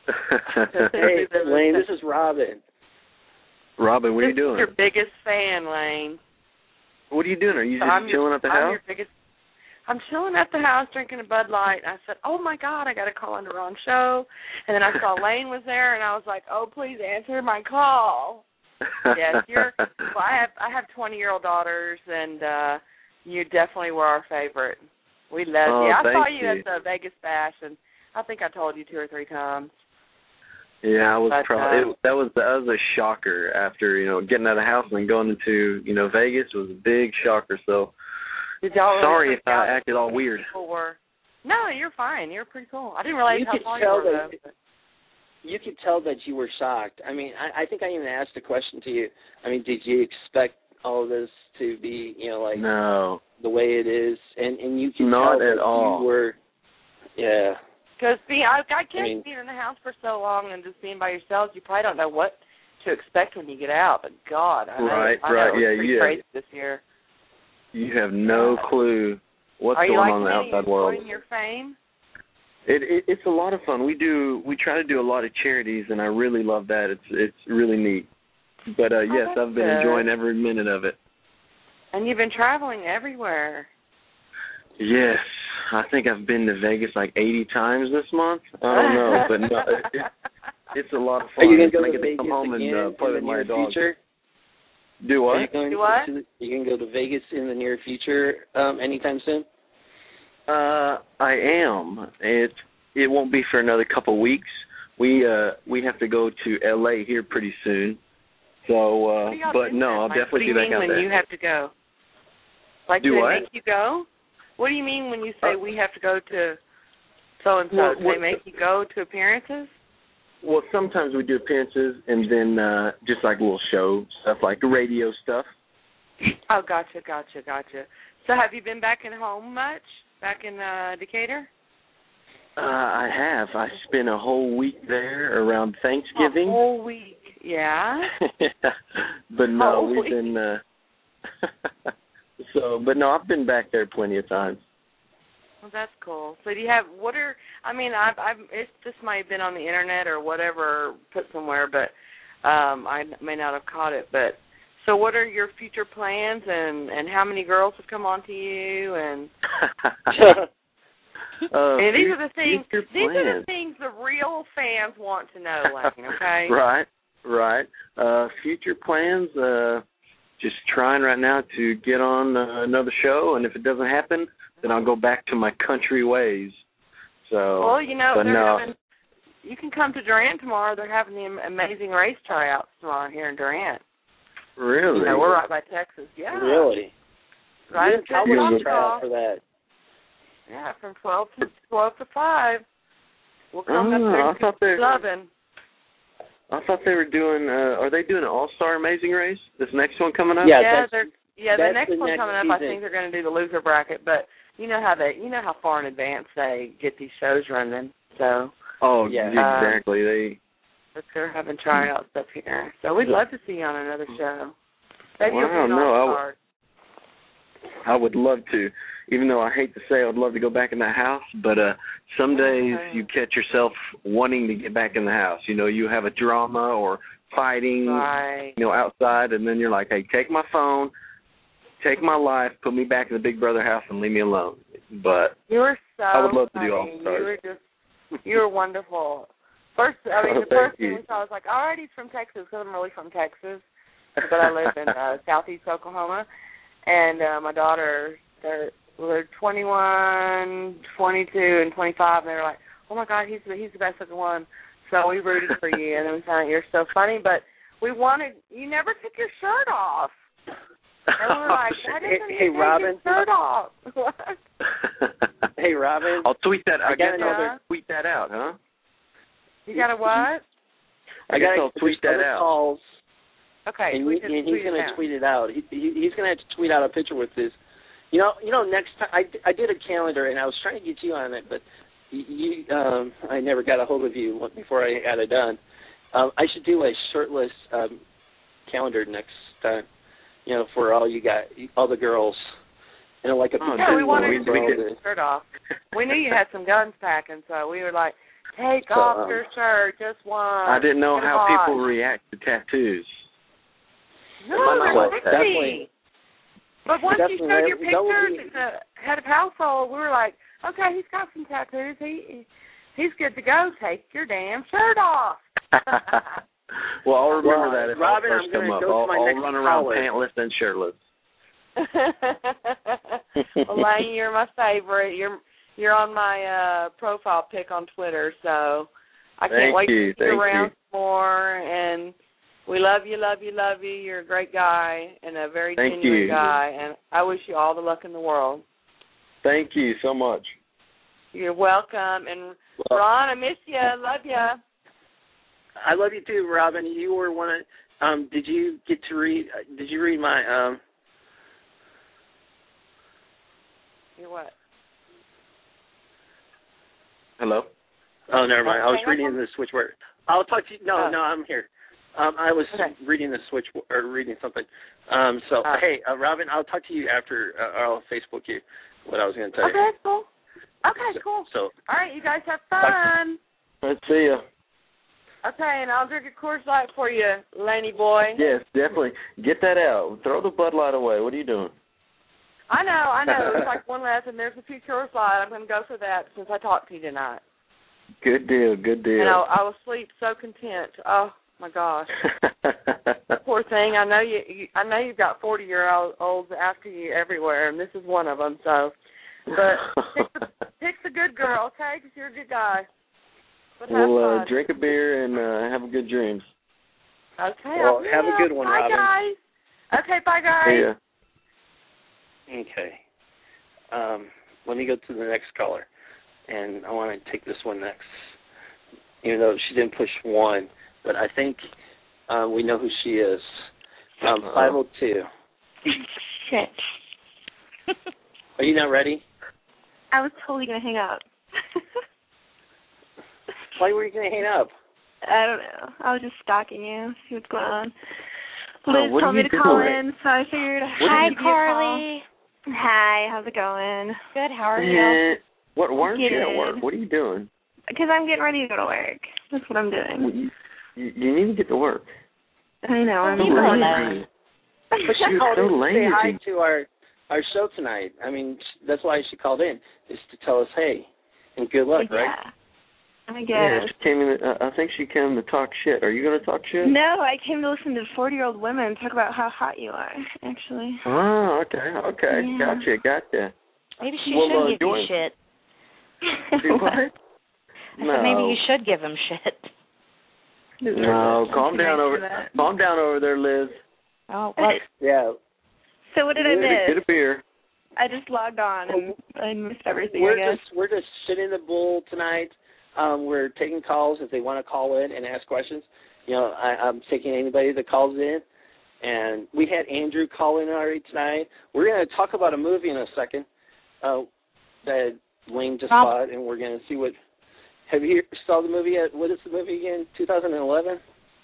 Hey, Lane, this is Robin. Robin, what are you doing? Your biggest fan, Lane. What are you doing? Are you just chilling at the house? I'm chilling at the house drinking a Bud Light, and I said, oh, my God, I got to call on the wrong show. And then I saw Lane was there, and I was like, oh, please answer my call. Yes, I have 20-year-old daughters, and you definitely were our favorite. We love you. I saw you at the Vegas Bash, and I think I told you 2 or 3 times. Yeah, I was that was a shocker after, getting out of the house and going into, Vegas was a big shocker. So sorry if I acted all weird. No, you're fine. You're pretty cool. I didn't realize how tall you were. You could tell that you were shocked. I mean, I think I even asked a question to you. I mean, did you expect all of this to be, no, the way it is? And you can not tell at that all. You were, yeah. Because I can't be in the house for so long and just being by yourselves. You probably don't know what to expect when you get out. But God, I know it was crazy this year. You have no clue what's going on in the outside world. Are you enjoying your fame? It's a lot of fun. We try to do a lot of charities, and I really love that. It's really neat. But yes, I've been enjoying every minute of it. And you've been traveling everywhere. Yes, I think I've been to Vegas like 80 times this month. I don't know, but no, it's a lot of fun. Are you going to go to Vegas come home and play with my dog? Future? Do what? Do what? You can go to Vegas in the near future anytime soon? I am. It won't be for another couple of weeks. We have to go to L.A. here pretty soon. So, but no, I'll definitely be back out there. What do you mean when you have to go? Like, do they make you go? What do you mean when you say we have to go to so-and-so? Do they make you go to appearances? Well, sometimes we do appearances and then just like little show stuff, like radio stuff. Oh, gotcha. So have you been back in home much? Back in Decatur? I have. I spent a whole week there around Thanksgiving. A whole week, yeah? But no, we've been... but no, I've been back there plenty of times. Well, that's cool. So do you have, this might have been on the internet or whatever, put somewhere, but I may not have caught it. But so what are your future plans, and how many girls have come on to you? And and these are the things. These are the things the real fans want to know, Lane. Okay. Right. Future plans. Just trying right now to get on another show, and if it doesn't happen, then I'll go back to my country ways. So. Well, you can come to Durant tomorrow. They're having the Amazing Race tryouts tomorrow here in Durant. Really? We're right by Texas. Yeah. Really? Right. How would you try out for that? Yeah, from 12 to 5. We'll come up there and loving. I thought they were doing. Are they doing an all-star Amazing Race? This next one coming up? Yeah, the next one coming up. I think they're going to do the loser bracket, but you know how far in advance they get these shows running. So. Oh yeah, exactly. They're having tryouts up here, so we'd love to see you on another show. Maybe you'll be an all-star. I would love to. Even though I hate to say I would love to go back in that house, but some days you catch yourself wanting to get back in the house. You have a drama or fighting, outside, and then you're like, hey, take my phone, take my life, put me back in the Big Brother house and leave me alone. But you were so I would love to funny. do All-Stars. You were wonderful. The first thing we saw, I was like, all right, he's from Texas, because I'm really from Texas, but I live in southeast Oklahoma, and my daughter, they're 21, 22, and 25, and they were like, oh, my God, he's the best looking one. So we rooted for you, and then we found out you're so funny, but you never took your shirt off. And we were like, why doesn't he take his shirt off? What? Hey, Robin. I'll tweet that. I guess I'll tweet that out, huh? You got a what? I guess I'll tweet that out. Calls, Okay. and he's going to tweet it out. He's going to have to tweet out a picture with this. You know, next time I did a calendar, and I was trying to get you on it, but I never got a hold of you before I got it done. I should do a shirtless calendar next time. You know, for all the girls. You know, like a we wanted to get the shirt off. We knew you had some guns packing, so we were like, take off your shirt, just one. I didn't know how people react to tattoos. No, they're definitely. But once you showed your pictures at the head of household, we were like, okay, he's got some tattoos. He's good to go. Take your damn shirt off. Well, I'll remember that if Robin, I first come up. I'll run around pantless and shirtless. Well, Lane, you're my favorite. You're on my profile pic on Twitter, so I can't wait to see you around more. And we love you, love you, love you. You're a great guy and a very genuine guy, and I wish you all the luck in the world. Thank you so much. You're welcome. And Ron, I miss you. Love you. I love you too, Robin. You were one of. Did you get to read? Did you read my? Your what? Hello. Oh, never mind. I was reading the switchboard. I'll talk to you. No, I'm here. I was reading the switch or reading something. Hey, Robin, I'll talk to you after. I'll Facebook you what I was going to tell you. Okay, cool. Okay, cool. So, all right, you guys have fun. Let's see you. Okay, and I'll drink a Coors Light for you, Laney boy. Yes, definitely. Get that out. Throw the Bud Light away. What are you doing? I know. It's like one less, and there's a few Coors Light. I'm going to go for that since I talked to you tonight. Good deal. And I will sleep so content. Oh my gosh. Poor thing. I know you've got 40-year-olds after you everywhere, and this is one of them. So, but pick the good girl, okay? Because you're a good guy. We'll drink a beer and have a good dreams. Okay. Well, have a good one, Robin. Bye, guys. Okay, bye, guys. See ya. Okay. Let me go to the next caller, and I want to take this one next. Even though she didn't push one, but I think we know who she is. 502. Shit. Are you not ready? I was totally going to hang up. Why were you going to hang up? I don't know. I was just stalking you, see what's going on. Liz told me to call in, so I figured. Hi, Carly. Hi, how's it going? Good, how are you? Why aren't you at work? What are you doing? Because I'm getting ready to go to work. That's what I'm doing. You need to get to work. I know. I'm so lazy. But she called in to lazy. say hi to our show tonight. I mean, that's why she called in, is to tell us hey, and good luck, right? Yeah. I guess. Yeah, she came in. I think she came to talk shit. Are you going to talk shit? No, I came to listen to 40-year-old women talk about how hot you are, actually. Oh, okay. Yeah. Gotcha. Maybe she should give you shit. Do what? I said maybe you should give him shit. No, calm down over there, Liz. Oh, what? Yeah. So what did I miss? Get a beer. I just logged on and I missed everything. We're just sitting the bull tonight. We're taking calls if they want to call in and ask questions. You know, I'm taking anybody that calls in. And we had Andrew call in already tonight. We're going to talk about a movie in a second that Wayne just saw, and we're going to see what. Have you saw the movie yet? What is the movie again? 2011?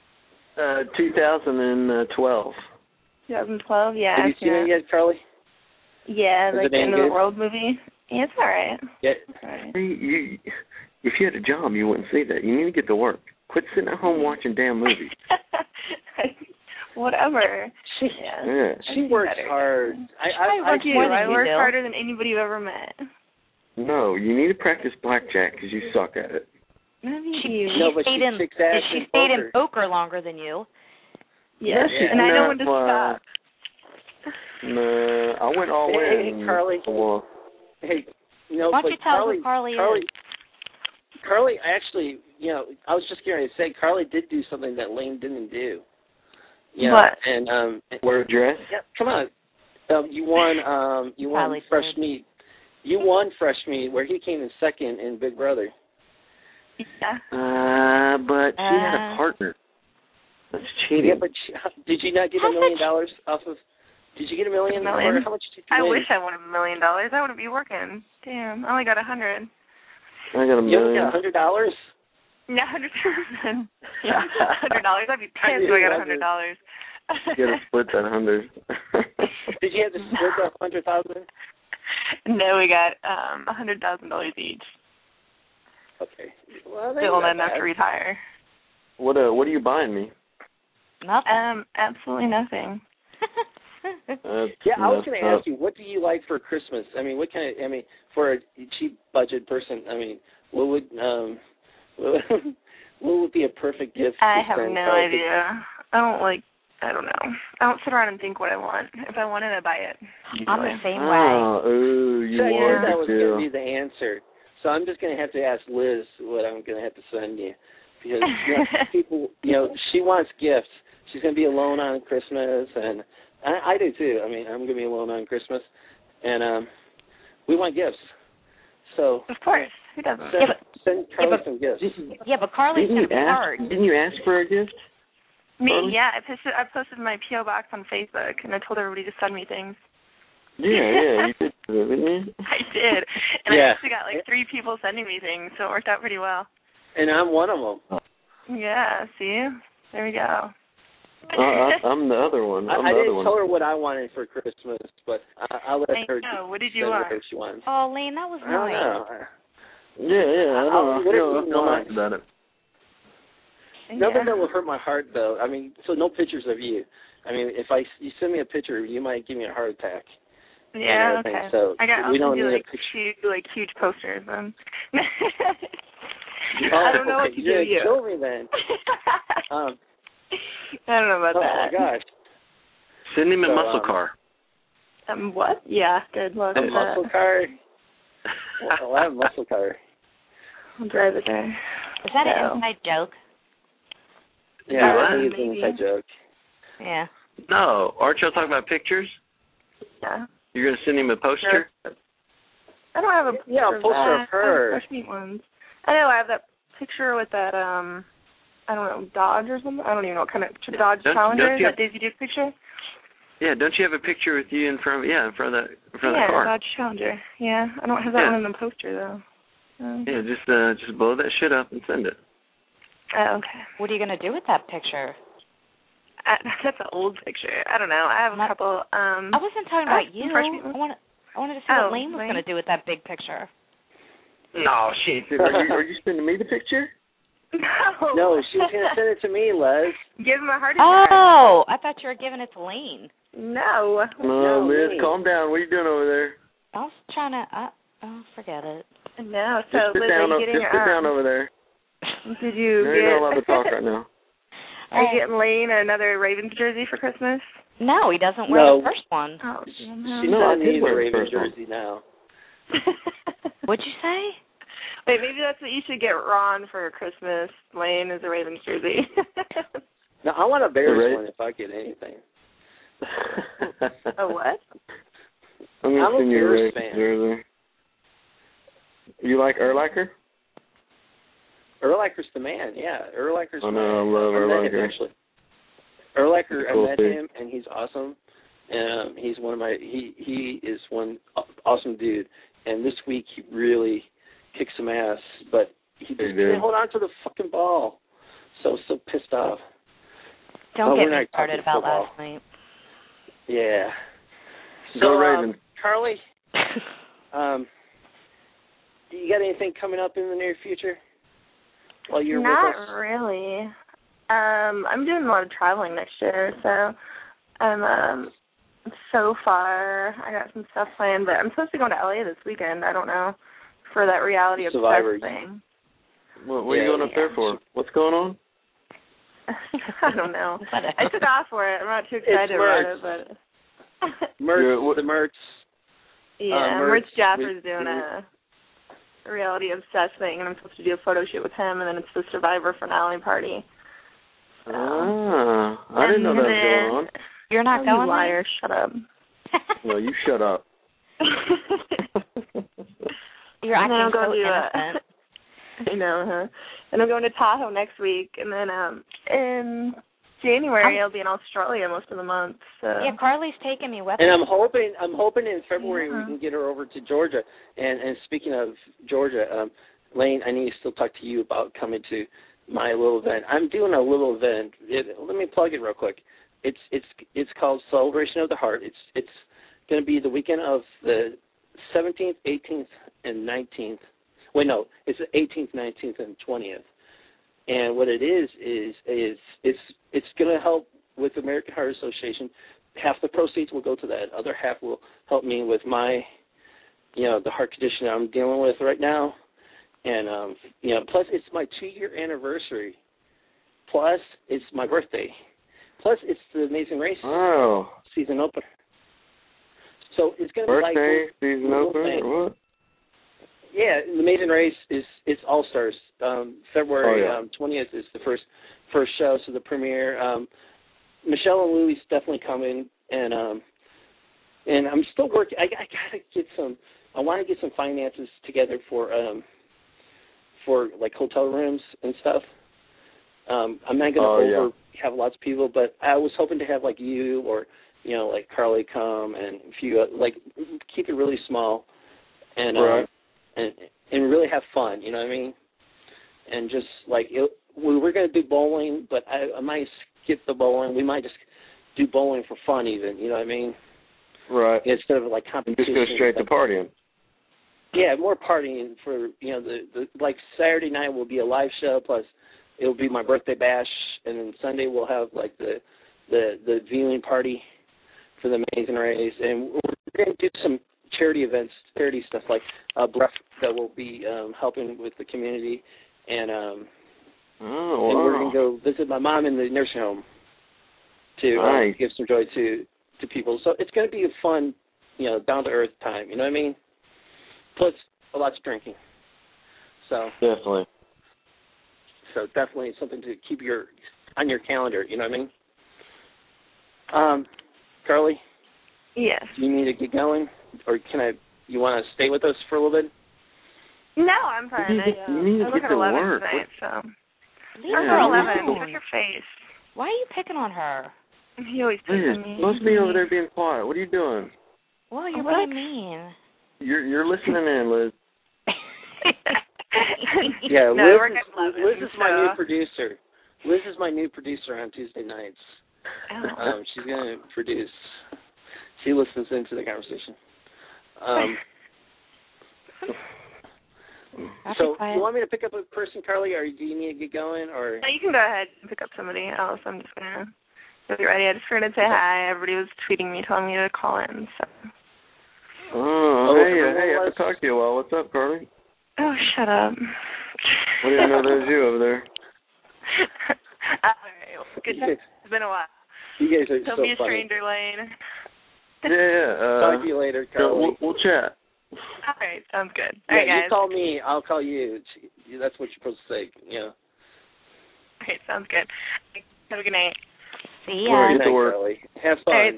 2012. 2012, yeah. Have you seen it yet, Carly? Yeah, Is like the end of the world movie. Yeah, it's all right. Yeah. If you had a job, you wouldn't see that. You need to get to work. Quit sitting at home watching damn movies. Whatever. She works hard. I work harder than anybody you've ever met. No, you need to practice blackjack because you suck at it. She stayed in poker longer than you. Yes, and I know when to stop. No, I went all in. Hey, Carly. Hey, why don't you tell who Carly is? Carly, actually, I was just going to say, Carly did do something that Lane didn't do. What? And wear a dress? Yeah, come on. You won. You won Fresh Meat. You won Fresh Meat, where he came in second in Big Brother. Yeah. But she had a partner. That's cheating. Yeah, but did you not get $1 million off of? Did you get $1 million? Or how much did you I win? wish I won $1 million. I wouldn't be working. Damn, I only got 100. I got $1 million. You only got $100? No, 100,000. Yeah, $100. I'd be pissed if I got $100. You gotta split that 100. Did you have to split that 100,000? No, we got $100,000 each. Okay. Well, Still not enough to retire. What are you buying me? Nothing. Absolutely nothing. Yeah, I was going to ask you, what do you like for Christmas? I mean, what kind of? I mean, for a cheap budget person, I mean, what would be a perfect gift? I have no idea. I don't know. I don't sit around and think what I want. If I want it, I buy it. I'm the same way. Oh, you so are that was going to too. be the answer. So I'm just going to have to ask Liz what I'm going to have to send you. Because people, she wants gifts. She's going to be alone on Christmas, and I do too. I mean, I'm going to be alone on Christmas, and we want gifts. So of course, who doesn't? Send Carly some gifts. Yeah, but Carly's going to be hard. Didn't you ask for a gift? Me, yeah. I posted my P.O. box on Facebook, and I told everybody to send me things. Yeah, you did, didn't you? I did, and I actually got 3 people sending me things, so it worked out pretty well. And I'm one of them. Yeah, see? There we go. I'm the other one. I didn't tell her what I wanted for Christmas, but I'll let her. What did you want? Whatever she wants. Oh, Lane, that was I don't know. Yeah, I know nice about it. Nothing that will hurt my heart, though. I mean, so no pictures of you. I mean, if you send me a picture, you might give me a heart attack. Yeah, okay. So we don't need huge posters then. I don't know what to do to you. Kill me then. I don't know about that. Oh my gosh. Send him a muscle car. What? Yeah, good luck. A muscle car. Well, I have a muscle car. I'll drive it there. Is that an inside joke? Yeah, I think it's an inside joke. Yeah. No, aren't y'all talking about pictures? Yeah. You're gonna send him a poster? I don't have a poster of her. Fresh meat ones. I know I have that picture with that I don't know, Dodge or something. I don't even know what kind of Dodge Challenger. That Daisy Duke picture. Yeah, don't you have a picture with you in front of the car? Yeah, Dodge Challenger. Yeah, I don't have that one in the poster though. Yeah, just blow that shit up and send it. Oh, okay. What are you gonna do with that picture? That's an old picture. I don't know. I have a couple. I wasn't talking about you. I wanted to see what Lane was gonna do with that big picture. No, shit. Are you sending me the picture? No, she's going to send it to me, Les. Give him a heart attack. Oh, I thought you were giving it to Lane. No, Liz, calm down. What are you doing over there? I was trying to, forget it. No, so just Liz, are you getting sit down over there. Did you You're not allowed to talk right now. Are you getting Lane another Ravens jersey for Christmas? No, he doesn't wear the first one. Oh, she doesn't need a Ravens jersey now. What'd you say? Wait, maybe that's what you should get Ron for Christmas. Lane is a Ravens jersey. No, I want a Bears one if I get anything. A what? I'm a Bears fan. Jersey. You like Urlacher? Urlacher's the man, yeah. Urlacher's I love Urlacher. Actually. Urlacher, I met him, and he's awesome. He's one of my, he is one awesome dude. And this week he really kicked some ass, but he didn't hold on to the fucking ball. So pissed off. Don't get me started about last night. Yeah. Go Ravens. Carly, you got anything coming up in the near future while you're with us? Not really. I'm doing a lot of traveling next year, so so far I got some stuff planned, but I'm supposed to go to LA this weekend. I don't know, for that reality Survivor thing. What are you going up there for? What's going on? I don't know. I took off for it. I'm not too excited about it, but the Mertz. Yeah, Mertz Jaffer's doing a reality obsessed thing, and I'm supposed to do a photo shoot with him, and then it's the Survivor finale party. I didn't know that was going on. You're not going, you liar! Shut up. No, you shut up. You're acting so innocent. I know, huh? And I'm going to Tahoe next week, and then in January I'll be in Australia most of the month. So. Yeah, Carly's taking me with And her. I'm hoping in February we can get her over to Georgia. And speaking of Georgia, Lane, I need to still talk to you about coming to my little event. I'm doing a little event. Let me plug it real quick. It's called Celebration of the Heart. It's going to be the weekend of the 17th, 18th, and 19th. Wait, no, it's the 18th, 19th, and 20th. And what it is it's going to help with the American Heart Association. Half the proceeds will go to that. Other half will help me with my, the heart condition I'm dealing with right now. And, plus it's my 2-year anniversary. Plus it's my birthday. Plus it's the Amazing Race season opener. So it's going to be like birthday season opener. What? Yeah, the Amazing Race it's All Stars. February 20th is the first show, so the premiere. Michelle and Louis definitely coming, and I'm still working. I gotta get some. I want to get some finances together for like hotel rooms and stuff. I'm not gonna have lots of people, but I was hoping to have like you or like Carly come and a few like keep it really small and and really have fun. You know what I mean? And just like we were gonna do bowling, but I might skip the bowling. We might just do bowling for fun, even. You know what I mean? Right. Instead of like competition. Just go straight to partying. Yeah, more partying for the like Saturday night will be a live show, plus it'll be my birthday bash, and then Sunday we'll have like the viewing party for the Amazing Race, and we're gonna do some charity events, charity stuff like Breath that will be helping with the community, and and we're gonna go visit my mom in the nursing home to give some joy to people. So it's gonna be a fun, down to earth time. You know what I mean? Plus a lot of drinking. So definitely. So definitely something to keep on your calendar. You know what I mean? Carly. Yes. Do you need to get going, or you want to stay with us for a little bit? No, I'm fine. I look at 11 tonight, so. Leave her 11. alone. What's your face? Why are you picking on her? He always picks on me. Supposed to be over there being quiet. What are you doing? Well, you're being mean. You're listening in, Liz. Yeah, no, Liz is my new producer. Liz is my new producer on Tuesday nights. She's going to produce. She listens into the conversation. So, you want me to pick up a person, Carly, or do you need to get going? Or no, you can go ahead and pick up somebody else. I'm just going to be ready. I just figured I'd say hi. Everybody was tweeting me, telling me to call in. So. Hey, I haven't talked to you a while. What's up, Carly? Oh, shut up. I didn't know there was you over there. All right. Well, good time. It's been a while. You guys are Tell so me a funny. stranger, Lane. Talk to you later, Carly. We'll chat. All right, sounds good. All right, guys. You call me, I'll call you. That's what you're supposed to say. Yeah. All right, sounds good. Have a good night. See ya. Good night, Carly. Have fun. All right.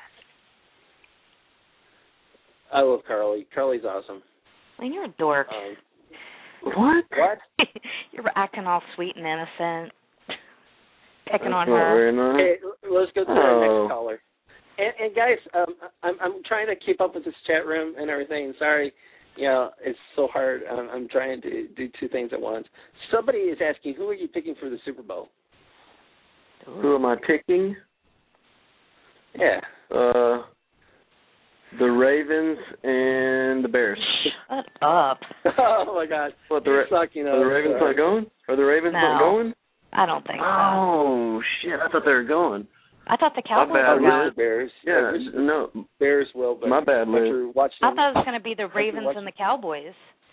I love Carly. Carly's awesome. Lane, you're a dork. What? You're acting all sweet and innocent. Picking on That's not her. very nice. Hey, let's go to our next caller. And guys, I'm trying to keep up with this chat room and everything. Sorry, it's so hard. I'm trying to do two things at once. Somebody is asking, who are you picking for the Super Bowl? Who am I picking? Yeah. The Ravens and the Bears. Shut up. Oh my God. What, are the Ravens not going? Are the Ravens not going? I don't think so. Oh shit! I thought they were going. I thought the Cowboys were going. Bears. Yeah, no. Bears will. But my bad, Liz. I thought it was going to be the Ravens and the Cowboys.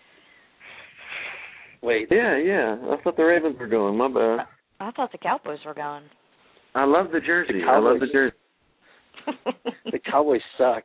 Wait. Yeah. I thought the Ravens were going. My bad. I thought the Cowboys were going. I love the jersey. I love the jersey. The Cowboys suck.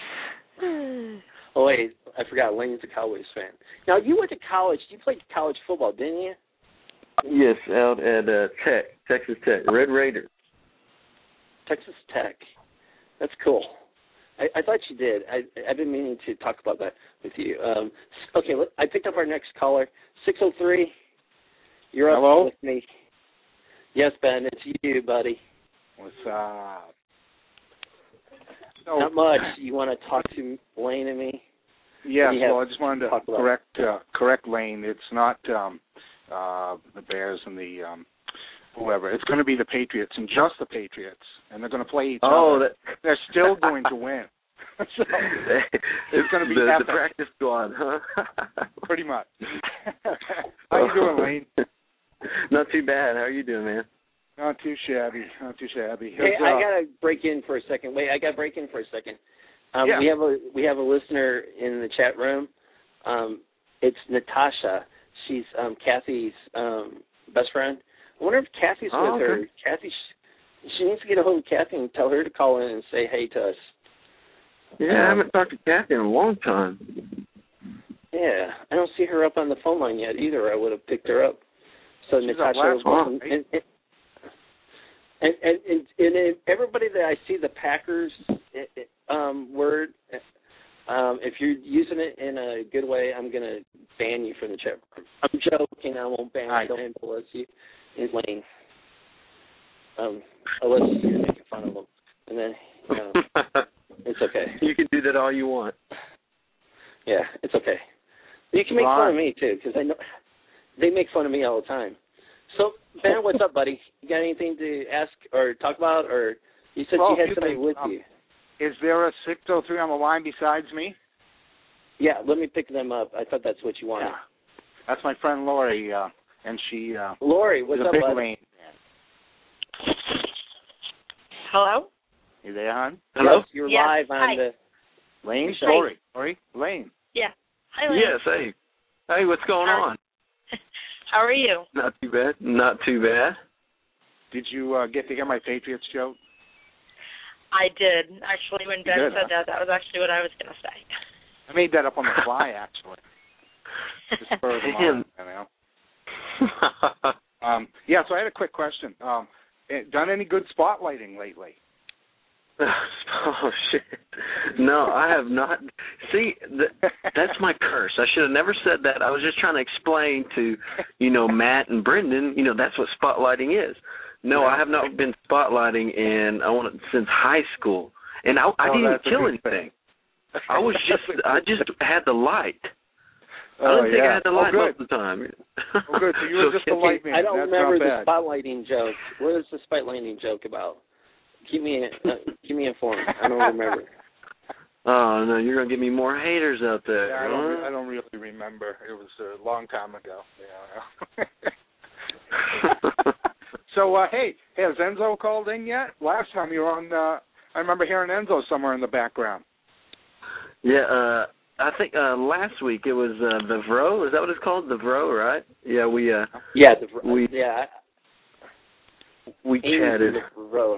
Oh wait, I forgot. Lane's a Cowboys fan. Now you went to college. You played college football, didn't you? Yes, out at Texas Tech, Red Raiders. Texas Tech. That's cool. I thought you did. I've been meaning to talk about that with you. Okay, I picked up our next caller, 603. You're up with me. Yes, Ben, it's you, buddy. What's up? Not much. You want to talk to Lane and me? Yes, well, I just wanted to correct Lane. It's not the Bears and the whoever. It's going to be the Patriots and just the Patriots, and they're going to play each other. They're still going to win. So it's going to be the practice squad, huh? Pretty much. How you doing, Lane? Not too bad. How are you doing, man? Not too shabby. Not too shabby. Hey, I gotta break in for a second. Wait, I gotta break in for a second. Yeah. We have a listener in the chat room. It's Natasha. She's Kathy's best friend. I wonder if Kathy's with her. Kathy, she needs to get a hold of Kathy and tell her to call in and say hey to us. Yeah, I haven't talked to Kathy in a long time. Yeah, I don't see her up on the phone line yet either. I would have picked her up. So she's Natasha, and everybody that I see the Packers word, if you're using it in a good way, I'm gonna ban you from the chat room. I'm joking. I won't ban you unless you in Lane. Unless you're making fun of them, and then it's okay. You can do that all you want. Yeah, it's okay. You can make fun of me too, because I know they make fun of me all the time. So, Ben, what's up, buddy? You got anything to ask or talk about, or you said you had somebody with you? Is there a 603 on the line besides me? Yeah, let me pick them up. I thought that's what you wanted. Yeah. That's my friend Lori, and she. Lori, what's up, buddy? Lane. Hello? You there, hon? Hello? Yes, you're live on the Lane. show. Lori, Lane. Yeah. Hi, Lane. Yes, hey. Hey, what's going on? How are you? Not too bad. Not too bad. Did you get to hear my Patriots joke? I did. Actually, when Ben said that was actually what I was going to say. I made that up on the fly, actually. Just spur of the moment, you know. Yeah, so I had a quick question. Done any good spotlighting lately? Oh, shit. No, I have not. See, that's my curse. I should have never said that. I was just trying to explain to, Matt and Brendan, that's what spotlighting is. No, I have not been spotlighting since high school. And I didn't even kill anything. I just had the light. I didn't think I had the light most of the time. Oh, good. So you were just a light man. I don't remember the spotlighting joke. What is the spotlighting joke about? Keep me informed. I don't remember. Oh, no, you're going to give me more haters out there. Yeah, I don't really remember. It was a long time ago. Yeah. So, hey, has Enzo called in yet? Last time you were on, I remember hearing Enzo somewhere in the background. Yeah, I think last week it was the Vro. Is that what it's called? The Vro, right? Yeah, we chatted. The Vro.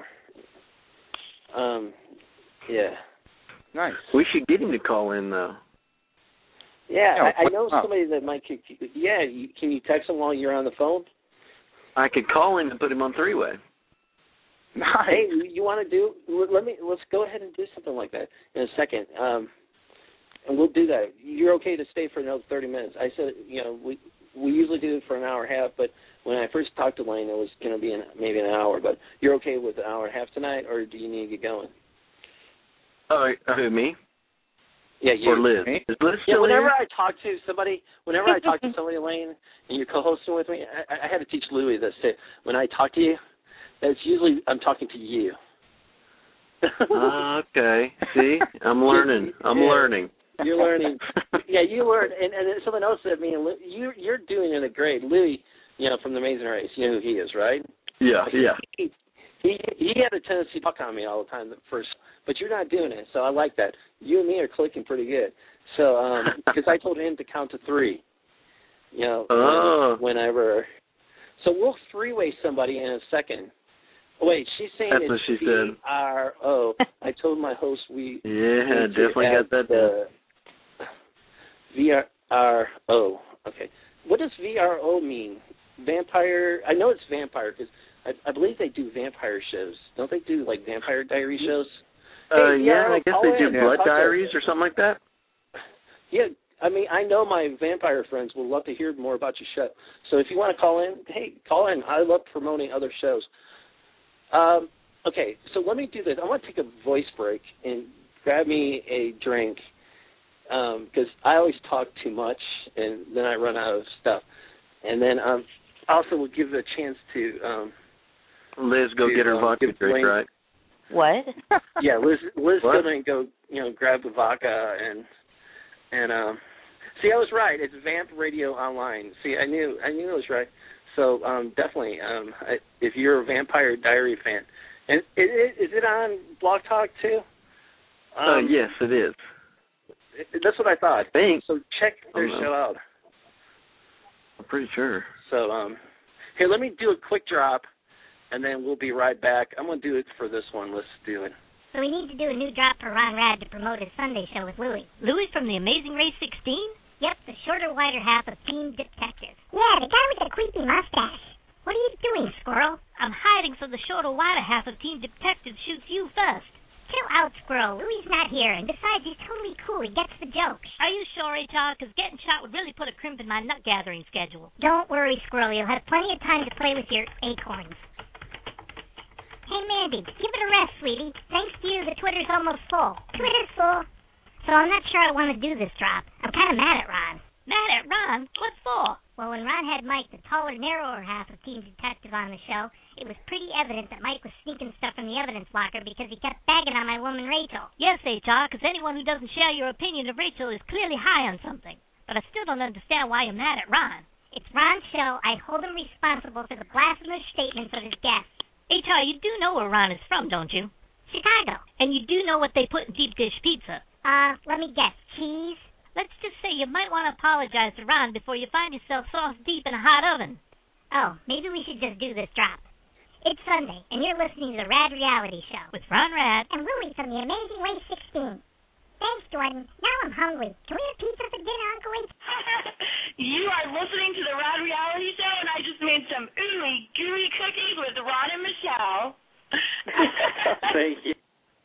Yeah. Nice. We should get him to call in, though. Yeah, I know somebody that might. Yeah, can you text him while you're on the phone? I could call him and put him on three-way. Nice. Hey, you want to do? Let's go ahead and do something like that in a second. And we'll do that. You're okay to stay for another 30 minutes. I said, we usually do it for an hour and a half, but when I first talked to Lane, it was going to be maybe an hour. But you're okay with an hour and a half tonight, or do you need to get going? Who, me? Yeah, you. Or Liz. Me? Is Liz still whenever here? I talk to somebody, Lane, and you're co-hosting with me, I had to teach Louie this too. When I talk to you, it's usually I'm talking to you. Okay. See? I'm learning. Learning. You're learning. Yeah, you learn. And someone else said to me, you're doing it great. Louie, from the Amazing Race, you know who he is, right? Yeah, yeah. He had a tendency to talk on me all the time at first, but you're not doing it, so I like that. You and me are clicking pretty good. So, because I told him to count to 3, whenever. So we'll three-way somebody in a second. Wait, she's saying that's it's what she said. VRO. I told my host we. Yeah, definitely got that down. VRO. Okay. What does VRO mean? Vampire? I know it's vampire because I believe they do vampire shows. Don't they do like Vampire Diary shows? Yeah, I guess they do Blood Diaries or something like that. Yeah, I mean, I know my vampire friends would love to hear more about your show. So if you want to call in, hey, call in. I love promoting other shows. Okay, so let me do this. I want to take a voice break and grab me a drink because I always talk too much and then I run out of stuff. And then also we'll give a chance to Liz go get her vodka drink, right? What? Yeah, Liz gonna go, grab the vodka and see, I was right. It's Vamp Radio Online. See, I knew I was right. So definitely, if you're a Vampire Diary fan, and is it on Blog Talk too? Yes, it is. That's what I thought. I think. So check their show out. I'm pretty sure. So here, let me do a quick drop, and then we'll be right back. I'm going to do it for this one. Let's do it. So we need to do a new drop for Ron Rad to promote his Sunday show with Louie. Louie from The Amazing Race 16? Yep, the shorter, wider half of Team Detective. Yeah, the guy with the creepy mustache. What are you doing, Squirrel? I'm hiding so the shorter, wider half of Team Detective shoots you first. Chill out, Squirrel. Louie's not here, and besides, he's totally cool. He gets the jokes. Are you sure, HR? Because getting shot would really put a crimp in my nut-gathering schedule. Don't worry, Squirrel. You'll have plenty of time to play with your acorns. Hey, Mandy, give it a rest, sweetie. Thanks to you, the Twitter's almost full. Twitter's full. So I'm not sure I want to do this drop. I'm kind of mad at Ron. Mad at Ron? What for? Well, when Ron had Mike, the taller, narrower half of Team Detective, on the show, it was pretty evident that Mike was sneaking stuff from the evidence locker because he kept bagging on my woman Rachel. Yes, HR, because anyone who doesn't share your opinion of Rachel is clearly high on something. But I still don't understand why you're mad at Ron. It's Ron's show. I hold him responsible for the blasphemous statements of his guests. HR, you do know where Ron is from, don't you? Chicago. And you do know what they put in deep dish pizza? Let me guess. Cheese? Let's just say you might want to apologize to Ron before you find yourself sauce deep in a hot oven. Oh, maybe we should just do this drop. It's Sunday, and you're listening to the Rad Reality Show. With Ron Rad. And Louie from The Amazing Race 16. Thanks, Jordan. Now I'm hungry. Can we have pizza for dinner, Uncle Lee? You are listening to the Rad Reality Show, and I just made some ooey gooey cookies with Ron and Michelle. Thank you.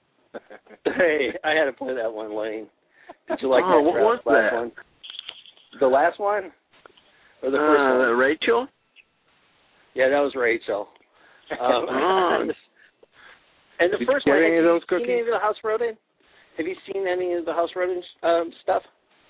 Hey, I had to play that one, Lane. Did you like that? What was that? One? The last one? Or the first one? Rachel? Yeah, that was Rachel. And the Did first you one, get any of those have you cookies? seen any of the House Rodent? Have you seen any of the House Rodent stuff?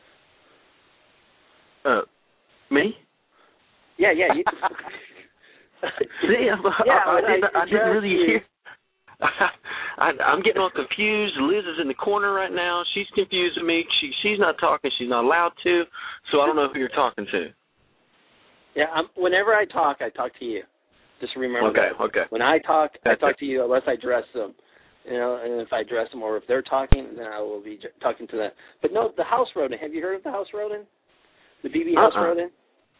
Me? Yeah. You, See, I didn't really hear. I'm getting all confused. Liz is in the corner right now. She's confusing me. She's not talking. She's not allowed to. So I don't know who you're talking to. Yeah, whenever I talk to you. Just remember that. Okay. When I talk to you unless I dress them. And if I dress them or if they're talking, then I will be talking to them. But no, the House Rodent. Have you heard of the House Rodent? The BB House Rodent?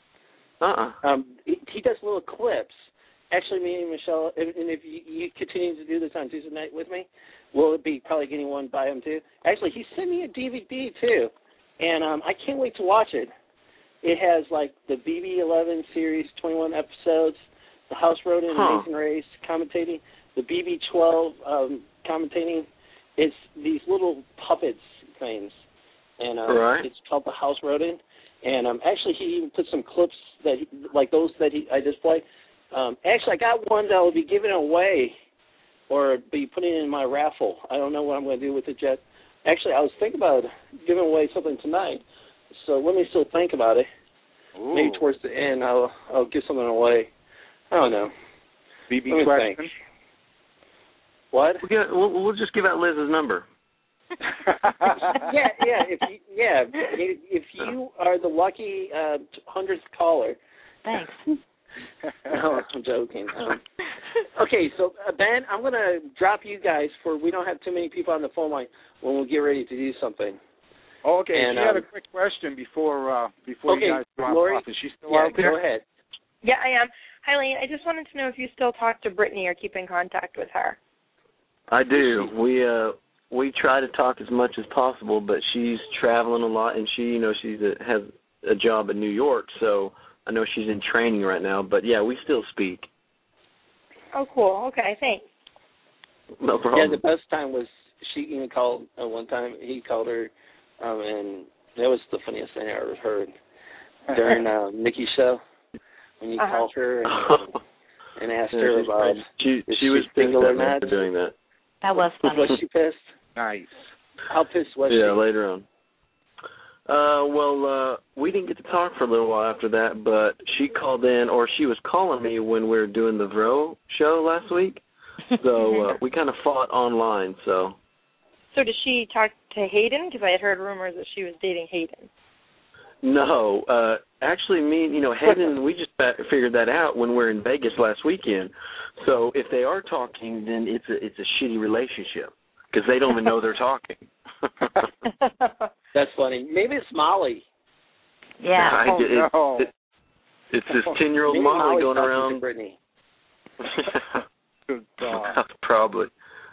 He does little clips. Actually, me and Michelle, and if you continue to do this on Tuesday night with me, we'll be probably getting one by him too. Actually, he sent me a DVD too, and I can't wait to watch it. It has like the BB11 series, 21 episodes, the House Rodent and Amazing Race commentating, the BB12 commentating. It's these little puppets things, and it's called the House Rodent. And actually, he even put some clips that like those that I just played. Actually, I got one that will be given away or be putting in my raffle. I don't know what I'm going to do with it yet. Actually, I was thinking about giving away something tonight, so let me still think about it. Ooh. Maybe towards the end I'll give something away. I don't know. BB question? What? We'll just give out Liz's number. If you are the lucky 100th caller. Thanks. No, I'm joking. Okay, so Ben, I'm going to drop you guys we don't have too many people on the phone line when we'll get ready to do something. Okay, and, she had a quick question before you guys drop Lori, off. Is she still out there? Go ahead. Yeah, I am. Hi, Lane. I just wanted to know if you still talk to Brittany or keep in contact with her. I do. We try to talk as much as possible, but she's traveling a lot, and she has a job in New York, so I know she's in training right now. But yeah, we still speak. Oh, cool. Okay, thanks. No problem. Yeah, the best time was she even called one time. He called her, and that was the funniest thing I ever heard during Nikki's show when you called her. and asked her about she was single or pissed at me not. for doing that. That was funny. Was she pissed? Nice. How pissed was she? Yeah, later on. We didn't get to talk for a little while after that, but she called in, or she was calling me when we were doing the Vro show last week. So we kind of fought online. So did she talk to Hayden? Because I had heard rumors that she was dating Hayden. No, actually, Hayden, we just figured that out when we were in Vegas last weekend. So if they are talking, then it's a shitty relationship because they don't even know they're talking. That's funny. Maybe it's Molly. Yeah. It's this 10-year-old Maybe Molly going talking around. to Brittany. Good God. Probably.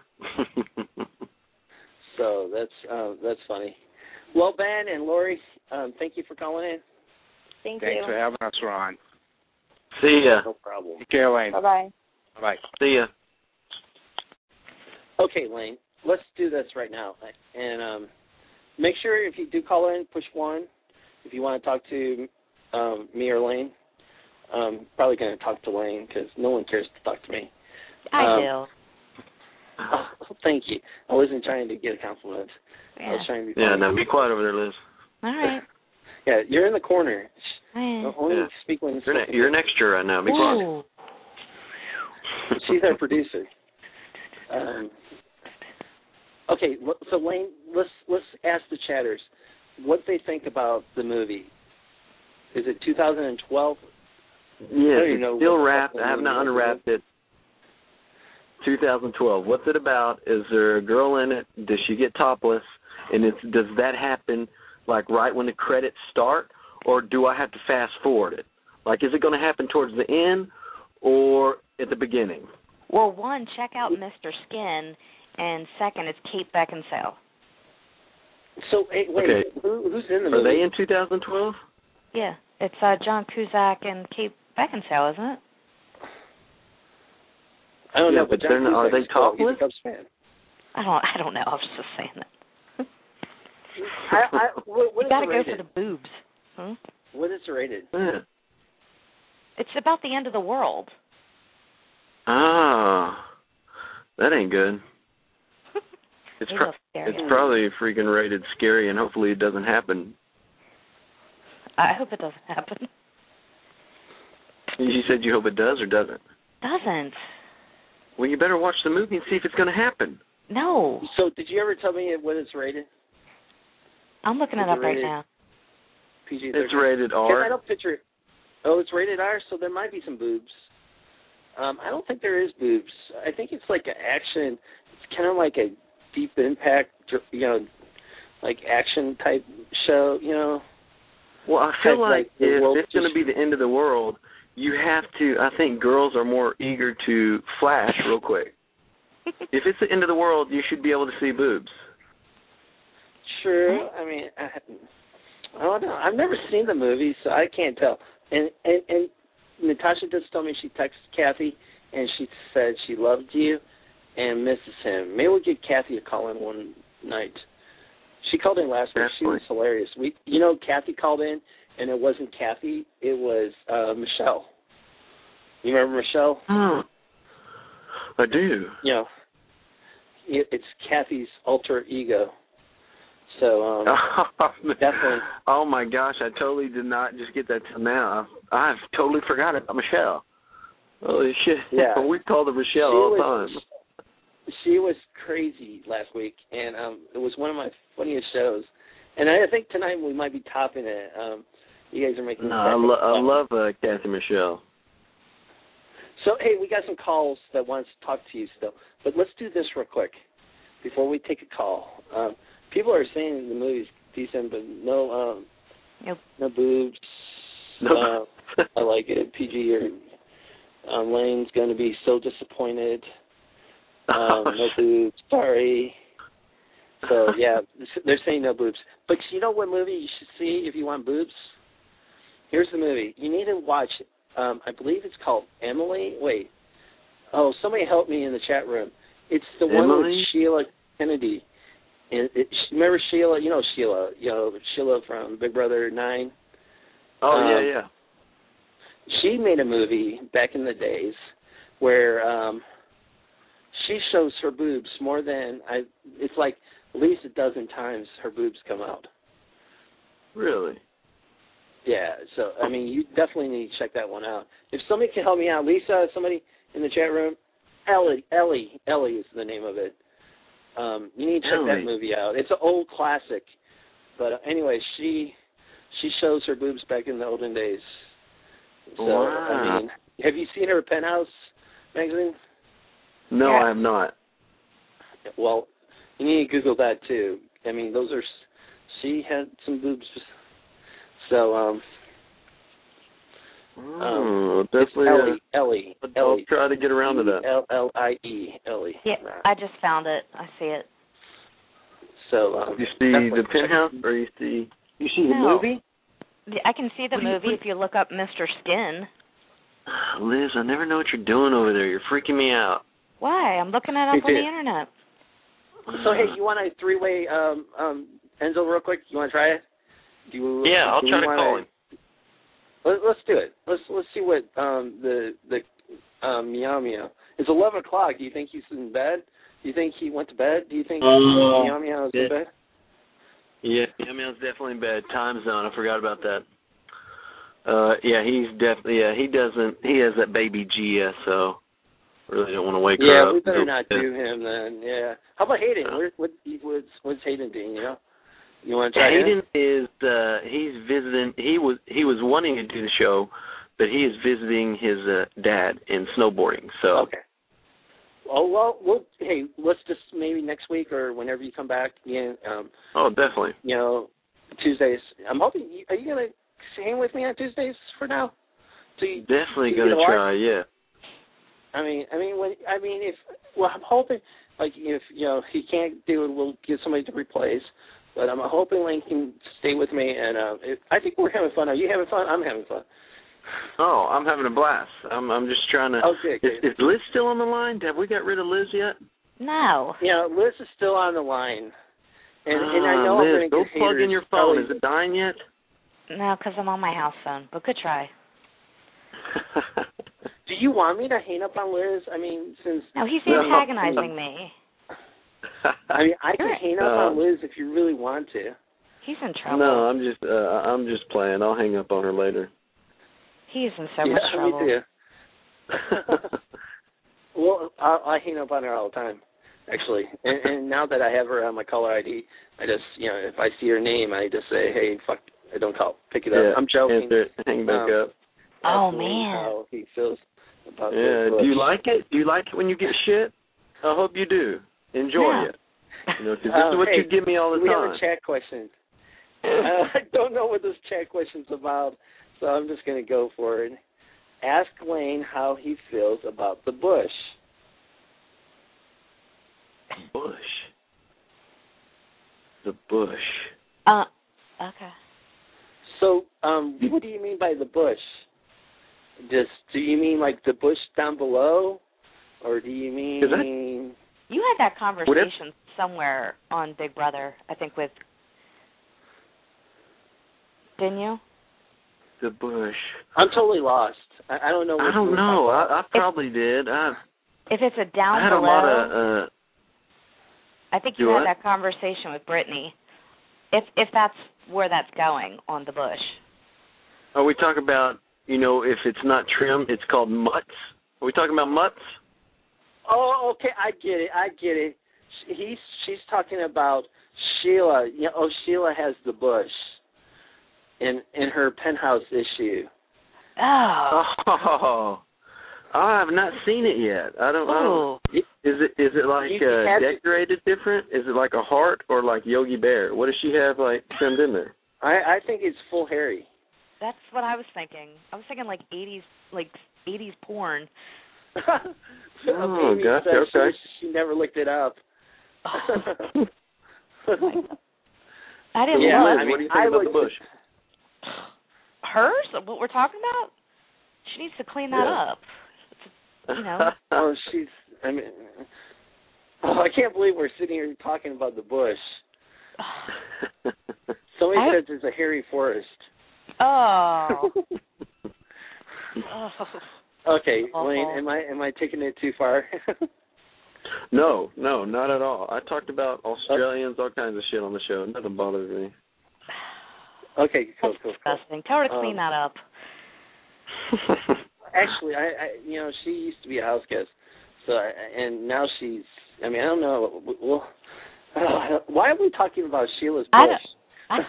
So that's funny. Well, Ben and Lori, thank you for calling in. Thanks for having us, Ron. See ya. No problem. Take care, Lane. Bye-bye. Bye-bye. See ya. Okay, Lane, let's do this right now. And make sure if you do call in, push 1. If you want to talk to me or Lane, probably going to talk to Lane because no one cares to talk to me. I do. Oh, thank you. I wasn't trying to get a compliment. Yeah. I was trying to be Yeah, funny. no, be quiet over there, Liz. All right. Yeah, you're in the corner. Only Yeah. speak when You're an extra right now. Be quiet. She's our producer. Okay, so Lane, let's ask the chatters what they think about the movie. Is it 2012? Yeah, it's still wrapped. I have not unwrapped it. 2012. What's it about? Is there a girl in it? Does she get topless? And does that happen like right when the credits start, or do I have to fast forward it? Like, is it going to happen towards the end or at the beginning? Well, 1, check out Mr. Skin, and 2nd, it's Kate Beckinsale. So, wait, okay. Who's in the movie? Are they in 2012? Yeah, it's John Cusack and Kate Beckinsale, isn't it? I don't know, but are they topless? He's a Cubs fan. I don't know. I was just saying that. What you got to go for the boobs. Hmm? What is it rated? Yeah. It's about the end of the world. Ah, that ain't good. It's probably freaking rated scary, and hopefully it doesn't happen. I hope it doesn't happen. You said you hope it does or doesn't? Doesn't. Well, you better watch the movie and see if it's going to happen. No. So, did you ever tell me what it's rated? I'm looking it up right now. PG-13. It's rated R. I don't picture it. Oh, it's rated R, so there might be some boobs. I don't think there is boobs. I think it's like an action. It's kind of like a Deep Impact, like action type show, Well, I feel like if it's going to just be the end of the world, you have to, I think girls are more eager to flash real quick. If it's the end of the world, you should be able to see boobs. True. I mean, I don't know. I've never seen the movie, so I can't tell. And Natasha just told me she texted Kathy, and she said she loved you and misses him. Maybe we'll get Kathy a call in one night. She called in last week. She was hilarious. Kathy called in, and it wasn't Kathy. It was Michelle. You remember Michelle? Oh, I do. It's Kathy's alter ego. So definitely. Oh my gosh, I totally did not just get that till now. I've totally forgot about Michelle. Holy shit! Yeah, we called her Michelle all the time. She was crazy last week, and it was one of my funniest shows. And I think tonight we might be topping it. You guys are making. No, I love Kathy Michelle. So hey, we got some calls that want to talk to you still, but let's do this real quick before we take a call. People are saying the movie's decent, but no boobs. Nope. I like it. PG or Lane's going to be so disappointed. No boobs. Sorry. So yeah, they're saying no boobs. But you know what movie you should see if you want boobs? Here's the movie. You need to watch. I believe it's called Emily. Wait. Oh, somebody help me in the chat room. It's the one with Sheila Kennedy. Remember Sheila? You know Sheila. Sheila from Big Brother 9. Oh, yeah. She made a movie back in the days where she shows her boobs more than it's like at least a dozen times her boobs come out. Really? Yeah, so, I mean, you definitely need to check that one out. If somebody can help me out, Lisa, somebody in the chat room, Ellie is the name of it. You need to check that movie out. It's an old classic. But anyway, she shows her boobs back in the olden days. So, wow. I mean, have you seen her Penthouse magazine? No, yeah. I have not. Well, you need to Google that, too. I mean, she had some boobs. So, definitely. Ellie. I'll try to get around to that. Ellie. Ellie. Yeah, I just found it. I see it. So, you see the Penthouse, or you see the movie? I can see the movie if you look up Mr. Skin. Liz, I never know what you're doing over there. You're freaking me out. Why? I'm looking it up on the internet. So, hey, you want a three-way Enzo real quick? You want to try it? I'll try to call him. Let's do it. Let's see what the Meow Meow. It's 11 o'clock. Do you think he's in bed? Do you think he went to bed? Do you think Meow Meow is in bed? Yeah, Meow Meow's definitely in bed. Time zone. I forgot about that. He's definitely. Yeah, he has that baby Gia, so really don't want to wake her up. Yeah, we better not do him then. Yeah. How about Hayden? What's Hayden doing? You know. You want to try Hayden is he's visiting. He was wanting to do the show, but he is visiting his dad in snowboarding. So okay. Oh well, hey, let's just maybe next week or whenever you come back. Definitely. You know, Tuesdays. I'm hoping. Are you gonna hang with me on Tuesdays for now? So definitely gonna try. Yeah. I'm hoping if he can't do it, we'll get somebody to replace. But I'm hoping Lane can stay with me, and I think we're having fun. Are you having fun? I'm having fun. Oh, I'm having a blast. I'm just trying to. Okay. Is Liz still on the line? Have we got rid of Liz yet? No. Yeah, Liz is still on the line, and I know Liz, I'm going to get plug in your phone. Is it dying yet? No, because I'm on my house phone. But good try. Do you want me to hang up on Liz? I mean, since no, he's antagonizing me. I mean, I can hang up on Liz if you really want to. He's in trouble. No, I'm just playing. I'll hang up on her later. He's in so much trouble. Me too. Well, I hang up on her all the time, actually. And now that I have her on my caller ID, I just, if I see her name, I just say, hey, fuck, I don't call. Pick it up. I'm joking. Answer it, hang back up. Oh, man. How he feels about do you like it? Do you like it when you get shit? I hope you do. Enjoy it. Because this is what you give me all the time. We have a chat question. I don't know what this chat question's about, so I'm just going to go for it. Ask Lane how he feels about the bush. Bush. The bush. Okay. So, what do you mean by the bush? Do you mean like the bush down below, or do you mean? You had that conversation somewhere on Big Brother, I think, didn't you? The bush. I'm totally lost. I don't know. I don't know. I probably did. If it's a down I had below, a lot of. I think you had that conversation with Brittany. If that's where that's going on the bush. Oh, we talk about if it's not trimmed, it's called mutts. Are we talking about mutts? Oh, okay. I get it. She's talking about Sheila. Sheila has the bush in her penthouse issue. Oh. I have not seen it yet. I don't. Is it like decorated different? Is it like a heart or like Yogi Bear? What does she have like trimmed in there? I think it's full hairy. That's what I was thinking. I was thinking like 80s porn. Oh, gotcha. Okay. She never looked it up. I didn't look. What do you think about the bush? Hers? What we're talking about? She needs to clean that up. Oh, I can't believe we're sitting here talking about the bush. Somebody said there's a hairy forest. Oh. Okay, Wayne, am I taking it too far? No, not at all. I talked about Australians, all kinds of shit on the show. Nothing bothers me. Okay, cool. Disgusting. Tell her to clean that up. Actually, I she used to be a house guest, and now she's. I mean, I don't know. Well, why are we talking about Sheila's bush?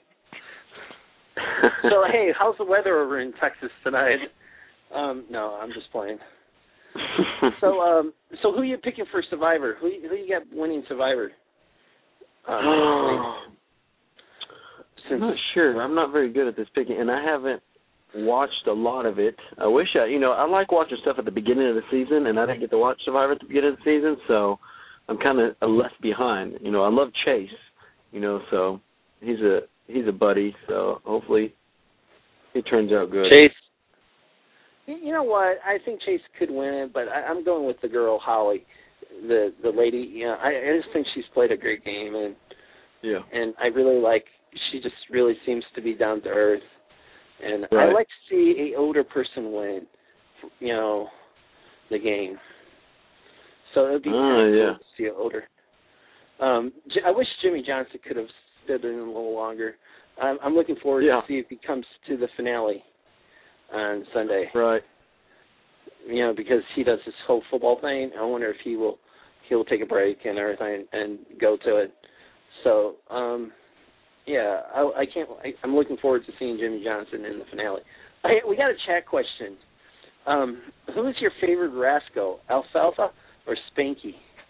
So, hey, how's the weather over in Texas tonight? No, I'm just playing. So who are you picking for Survivor? Who you got winning Survivor? I'm not sure. I'm not very good at this picking, and I haven't watched a lot of it. I wish I like watching stuff at the beginning of the season, and I didn't get to watch Survivor at the beginning of the season, so I'm kind of left behind. I love Chase, so he's a buddy, so hopefully he turns out good. Chase. You know what? I think Chase could win it, but I'm going with the girl Holly, the lady. I just think she's played a great game, and I really like. She just really seems to be down to earth, and I like to see a older person win, the game. So it'd be cool to see an older. I wish Jimmy Johnson could have stood in a little longer. I'm looking forward to see if he comes to the finale on Sunday. Right. Because he does this whole football thing. I wonder if he'll take a break and everything and go to it. So, I can't. I'm looking forward to seeing Jimmy Johnson in the finale. We got a chat question. Who is your favorite rascal, Alfalfa or Spanky?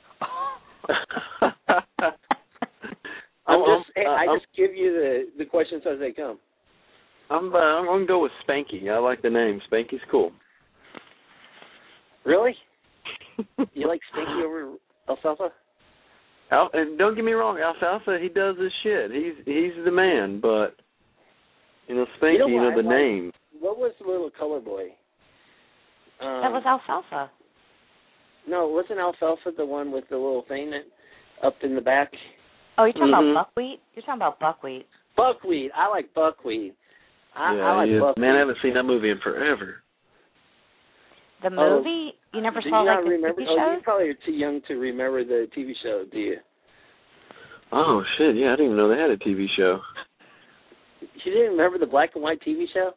I just give you the questions as they come. I'm going to go with Spanky. I like the name. Spanky's cool. Really? You like Spanky over Alfalfa? And don't get me wrong, Alfalfa, he does his shit. He's the man, but Spanky, the name. What was the little color boy? That was Alfalfa. No, wasn't Alfalfa the one with the little thing up in the back? Oh, you're talking about Buckwheat? You're talking about Buckwheat. Buckwheat. I like Buckwheat. I like Buckwheat. Man, I haven't seen that movie in forever. The movie? You never saw the TV show? You probably are too young to remember the TV show, do you? Oh, shit, yeah, I didn't even know they had a TV show. You didn't remember the black and white TV show?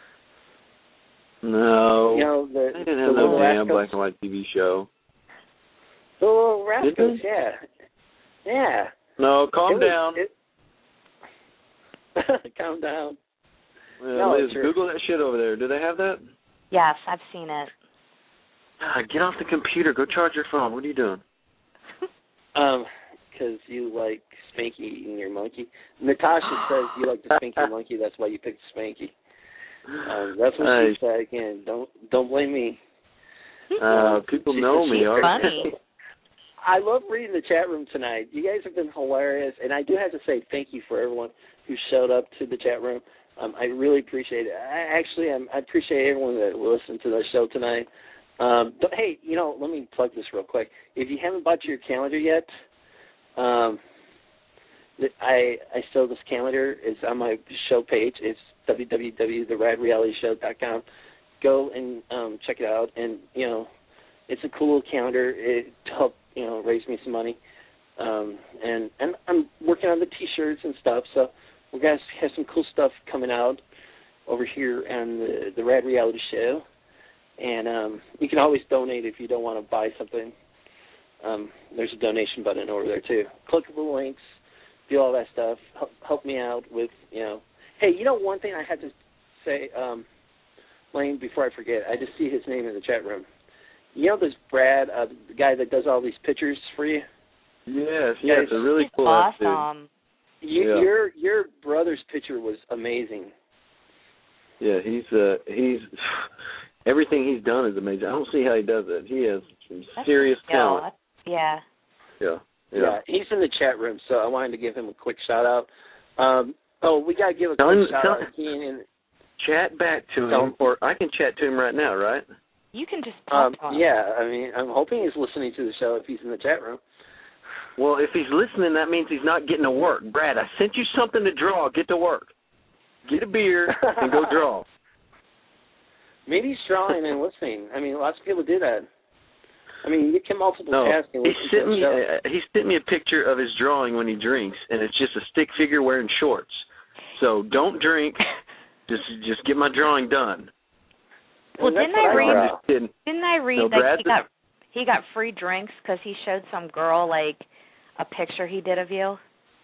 No. They didn't have no damn black and white TV show. The Little Rascals, yeah. Yeah. No, calm down. Calm down. Liz, Google that shit over there. Do they have that? Yes, I've seen it. Get off the computer. Go charge your phone. What are you doing? Because you like Spanky eating your monkey. Natasha says you like the Spanky monkey. That's why you picked Spanky. That's what she said. Again, don't blame me. People know me. Funny. I love reading the chat room tonight. You guys have been hilarious, and I do have to say thank you for everyone who showed up to the chat room. I really appreciate it. I appreciate everyone that listened to the show tonight. But hey, let me plug this real quick. If you haven't bought your calendar yet, I still this calendar is on my show page. It's www.theradrealityshow.com. Go and check it out. And it's a cool calendar. It helped raise me some money. And I'm working on the T-shirts and stuff. So we guys have some cool stuff coming out over here on the Rad Reality Show. And you can always donate if you don't want to buy something. There's a donation button over there, too. Clickable links, do all that stuff. Help me out with, Hey, one thing I had to say, Lane, before I forget, I just see his name in the chat room. This Brad, the guy that does all these pictures for you? Yes, it's a really cool awesome. Dude. Your brother's picture was amazing. Yeah, he's everything he's done is amazing. I don't see how he does it. He has some serious talent. Yeah. Yeah, he's in the chat room, so I wanted to give him a quick shout-out. We got to give a quick shout-out. Chat back to him, or I can chat to him right now, right? You can just talk to him. Yeah, I'm hoping he's listening to the show if he's in the chat room. Well, if he's listening, that means he's not getting to work. Brad, I sent you something to draw. Get to work. Get a beer and go draw. Maybe he's drawing and listening. I mean, lots of people do that. I mean, you can multiple task and listen to the show. He sent me a picture of his drawing when he drinks, and it's just a stick figure wearing shorts. So don't drink. Just get my drawing done. Well, didn't I read that he got free drinks because he showed some girl like a picture he did of you?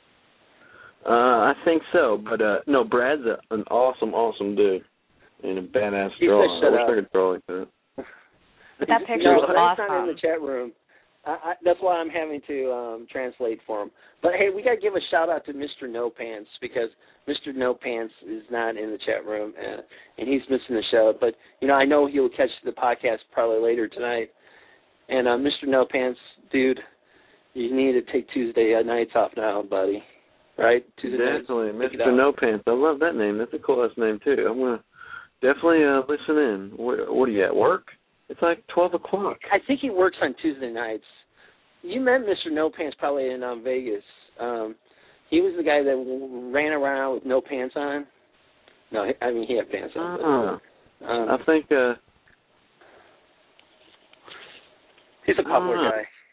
I think so, but no, Brad's an awesome dude and a badass drawing. I wish I could draw like that. But that picture was awesome. He's not in the chat room. That's why I'm having to translate for him. But hey, we got to give a shout out to Mr. No Pants because Mr. No Pants is not in the chat room and he's missing the show. But I know he'll catch the podcast probably later tonight. And Mr. No Pants, dude, you need to take Tuesday nights off now, buddy. Right? Tuesday definitely, nights. Mr. No Pants. I love that name. That's a cool ass name too. I'm gonna definitely listen in. What are you at work? It's like 12 o'clock. I think he works on Tuesday nights. You met Mr. No Pants probably in Vegas. He was the guy that ran around with no pants on. No, I mean, he had pants on. I think... he's a popular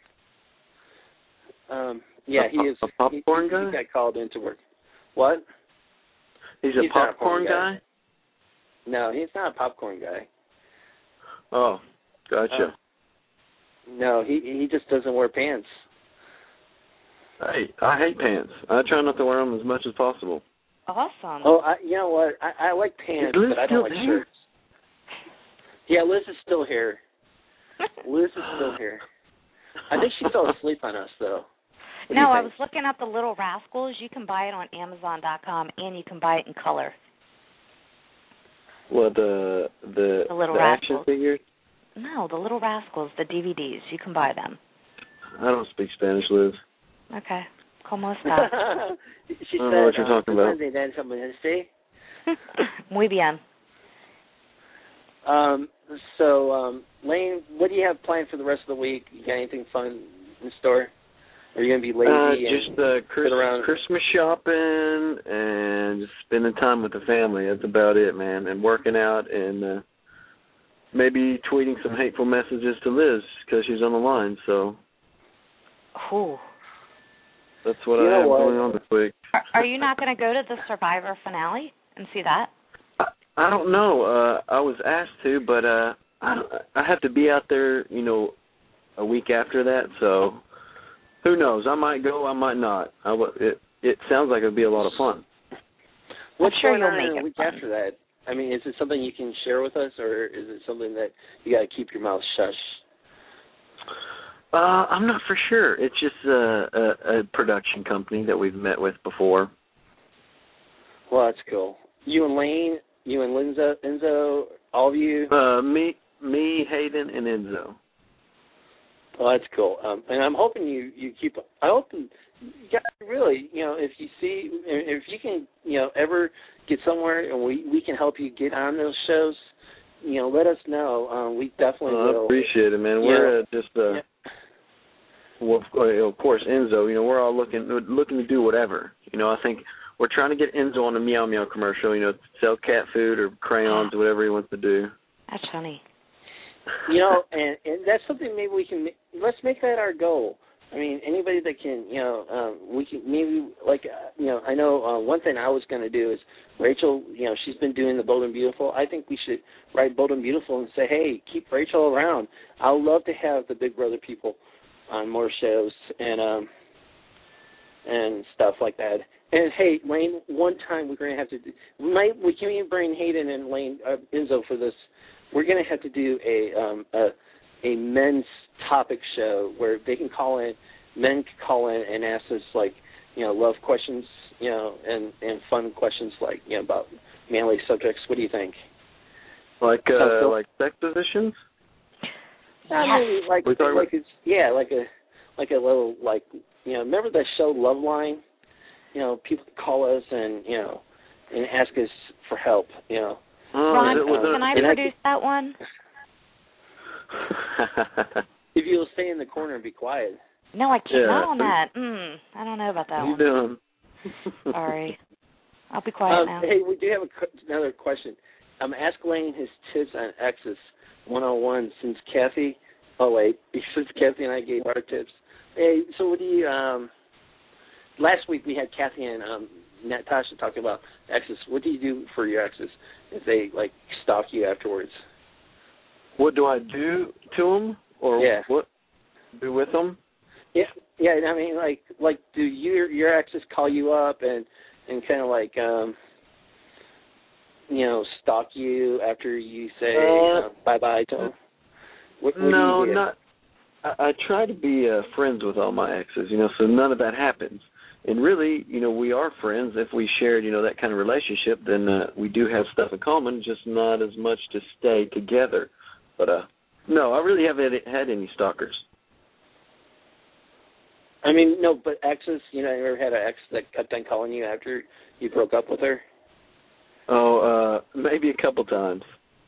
guy. Yeah, he is. A popcorn guy? He got called into work. What? He's a popcorn guy? No, he's not a popcorn guy. Oh, gotcha. No, he just doesn't wear pants. Hey, I hate pants. I try not to wear them as much as possible. Awesome. Oh, you know what? I like pants, but I don't like shirts. Yeah, Liz is still here. Liz is still here. I think she fell asleep on us, though. No, I was looking at the Little Rascals. You can buy it on Amazon.com, and you can buy it in color. What, the Little action Rascals figures? No, the Little Rascals, the DVDs. You can buy them. I don't speak Spanish, Liz. Okay. ¿Cómo está? She I don't know what you're talking about. Muy bien. So, Lane, what do you have planned for the rest of the week? You got anything fun in store? Are you going to be lazy just Christmas shopping and just spending time with the family. That's about it, man. And working out and maybe tweeting some hateful messages to Liz because she's on the line. So that's what I have going on this week. Are you not going to go to the Survivor finale and see that? I don't know. I was asked to, but I have to be out there, a week after that. So who knows? I might go. I might not. It sounds like it'd be a lot of fun. What's going on in a week after that? I mean, is it something you can share with us, or is it something that you got to keep your mouth shush? I'm not for sure. It's just a production company that we've met with before. Well, that's cool. You and Lane, you and Enzo, all of you? Me, Hayden, and Enzo. Well, that's cool. And I'm hoping you keep. I hope you guys really, if you can, ever get somewhere and we can help you get on those shows, let us know. We definitely will. I appreciate it, man. We're just. Well, of course, Enzo. We're all looking to do whatever. I think we're trying to get Enzo on a Meow Meow commercial. Sell cat food or crayons, whatever he wants to do. That's funny. And that's something maybe we can. Let's make that our goal. I mean, anybody that can, we can maybe I know one thing I was going to do is Rachel. She's been doing the Bold and Beautiful. I think we should write Bold and Beautiful and say, hey, keep Rachel around. I would love to have the Big Brother people on more shows and stuff like that. And hey, Lane, one time we're going to have to. We can even bring Hayden and Lane Enzo for this. We're going to have to do a men's topic show where they can call in, men can call in and ask us love questions, and fun questions about manly subjects. What do you think? Like sex positions? I mean, like a little remember that show Loveline? People call us and ask us for help. Ron, can I produce that one? If you'll stay in the corner and be quiet. No, I can't. Not on that. I don't know about that one. Doing? Sorry. I'll be quiet now. Hey, we do have another question. Ask Lane his tips on exes 101 since Kathy. Oh wait, since Kathy and I gave our tips. Hey, so what do you? Last week we had Kathy and Natasha talking about exes. What do you do for your exes if they like stalk you afterwards? What do I do to them, or what do with them? Yeah. I mean, like, do your exes call you up and kind of like, stalk you after you say bye to them? What no, do you do? not. I try to be friends with all my exes, so none of that happens. And really, we are friends. If we shared, that kind of relationship, then we do have stuff in common, just not as much to stay together. But no, I really haven't had any stalkers. I mean, no, but exes, you ever had an ex that kept on calling you after you broke up with her? Oh, maybe a couple times.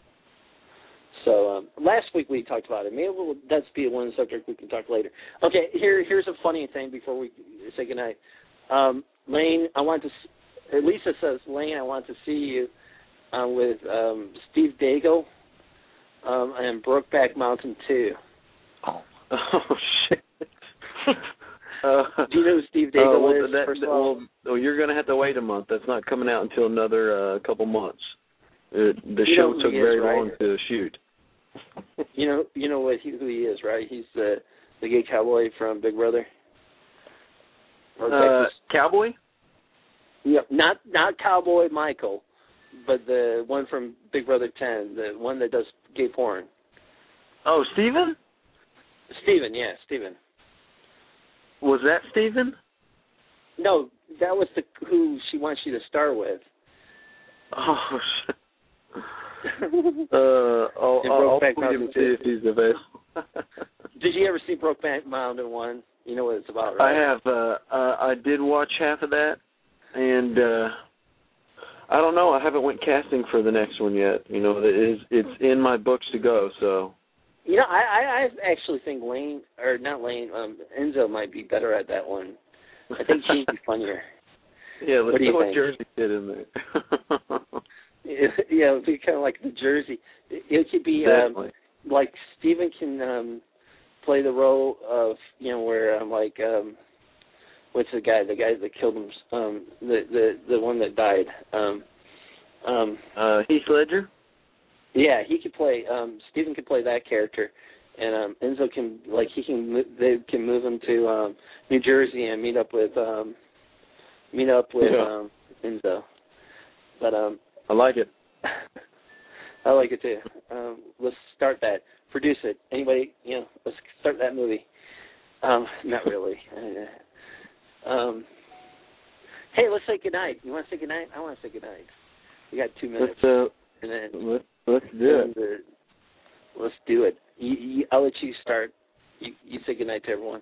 So last week we talked about it. Maybe that's be one subject we can talk later. Okay, here's a funny thing before we say goodnight. Lane, Lisa says, Lane, I want to see you with Steve Daigle and Brokeback Mountain 2. Oh shit. Do you know who Steve Daigle is? You're going to have to wait a month. That's not coming out until another couple months. The show took very long to shoot. You know who he is, right? He's the gay cowboy from Big Brother. Cowboy? Yeah, not Cowboy Michael, but the one from Big Brother 10, the one that does gay porn. Oh, Steven? Steven, yeah, Steven. Was that Steven? No, that was who she wants you to star with. Oh, shit. I'll see if he's available. Did you ever see Brokeback Mountain 1? You know what it's about, right? I have. I did watch half of that, and I don't know. I haven't went casting for the next one yet. It's in my books to go. So. I actually think Enzo might be better at that one. I think she'd be funnier. Yeah, let's see what Jersey did in there. Yeah, it would be kind of like the Jersey. It could be like Steven can play the role of where what's the guy that killed him, the one that died, Heath Ledger. Yeah, he could play. Steven could play that character, and Enzo can they can move him to New Jersey and meet up with Enzo. But I like it. I like it too. Let's start that. Produce it. Anybody? Let's start that movie. Not really. Hey, let's say goodnight. You want to say goodnight? I want to say goodnight. We got 2 minutes. Let's do it. Let's do it. I'll let you start. You say goodnight to everyone.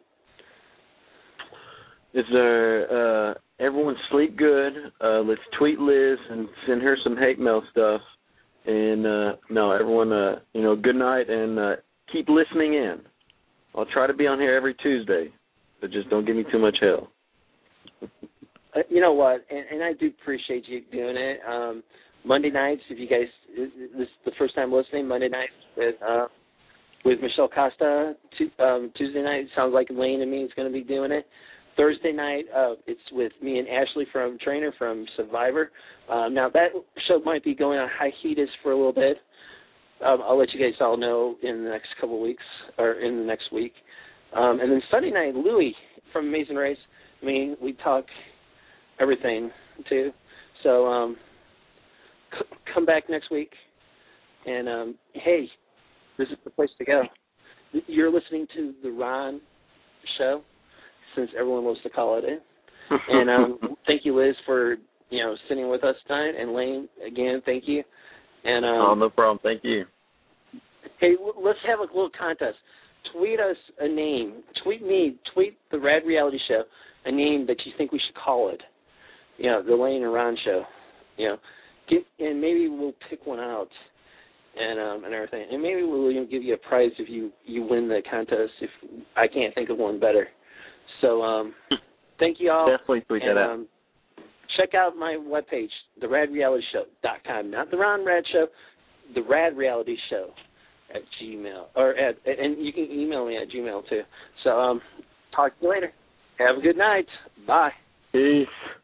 Everyone sleep good. Let's tweet Liz and send her some hate mail stuff. And everyone, good night and keep listening in. I'll try to be on here every Tuesday, but just don't give me too much hell. You know what? And I do appreciate you doing it. Monday nights, if you guys, this is the first time listening, Monday nights with Michelle Costa. Tuesday night, sounds like Lane and me is going to be doing it. Thursday night, it's with me and Ashley from Trainer from Survivor. Now, that show might be going on hiatus for a little bit. I'll let you guys all know in the next couple of weeks, or in the next week. And then Sunday night, Louie from Amazing Race. I mean, we talk everything, too. So come back next week. And, hey, this is the place to go. You're listening to The Ron Show, since everyone loves to call it in. And thank you, Liz, for sitting with us tonight. And Lane, again, thank you. And no problem. Thank you. Hey, let's have a little contest. Tweet us a name. Tweet the Rad Reality Show a name that you think we should call it. The Lane and Ron Show. And maybe we'll pick one out. And everything. And maybe we'll even give you a prize if you win the contest. If I can't think of one better. So, thank you all. Definitely tweet that out. check out my webpage, theradrealityshow.com. Not the Ron Rad Show, the Rad Reality Show at Gmail. And you can email me at Gmail too. So talk to you later. Have a good night. Bye. Peace.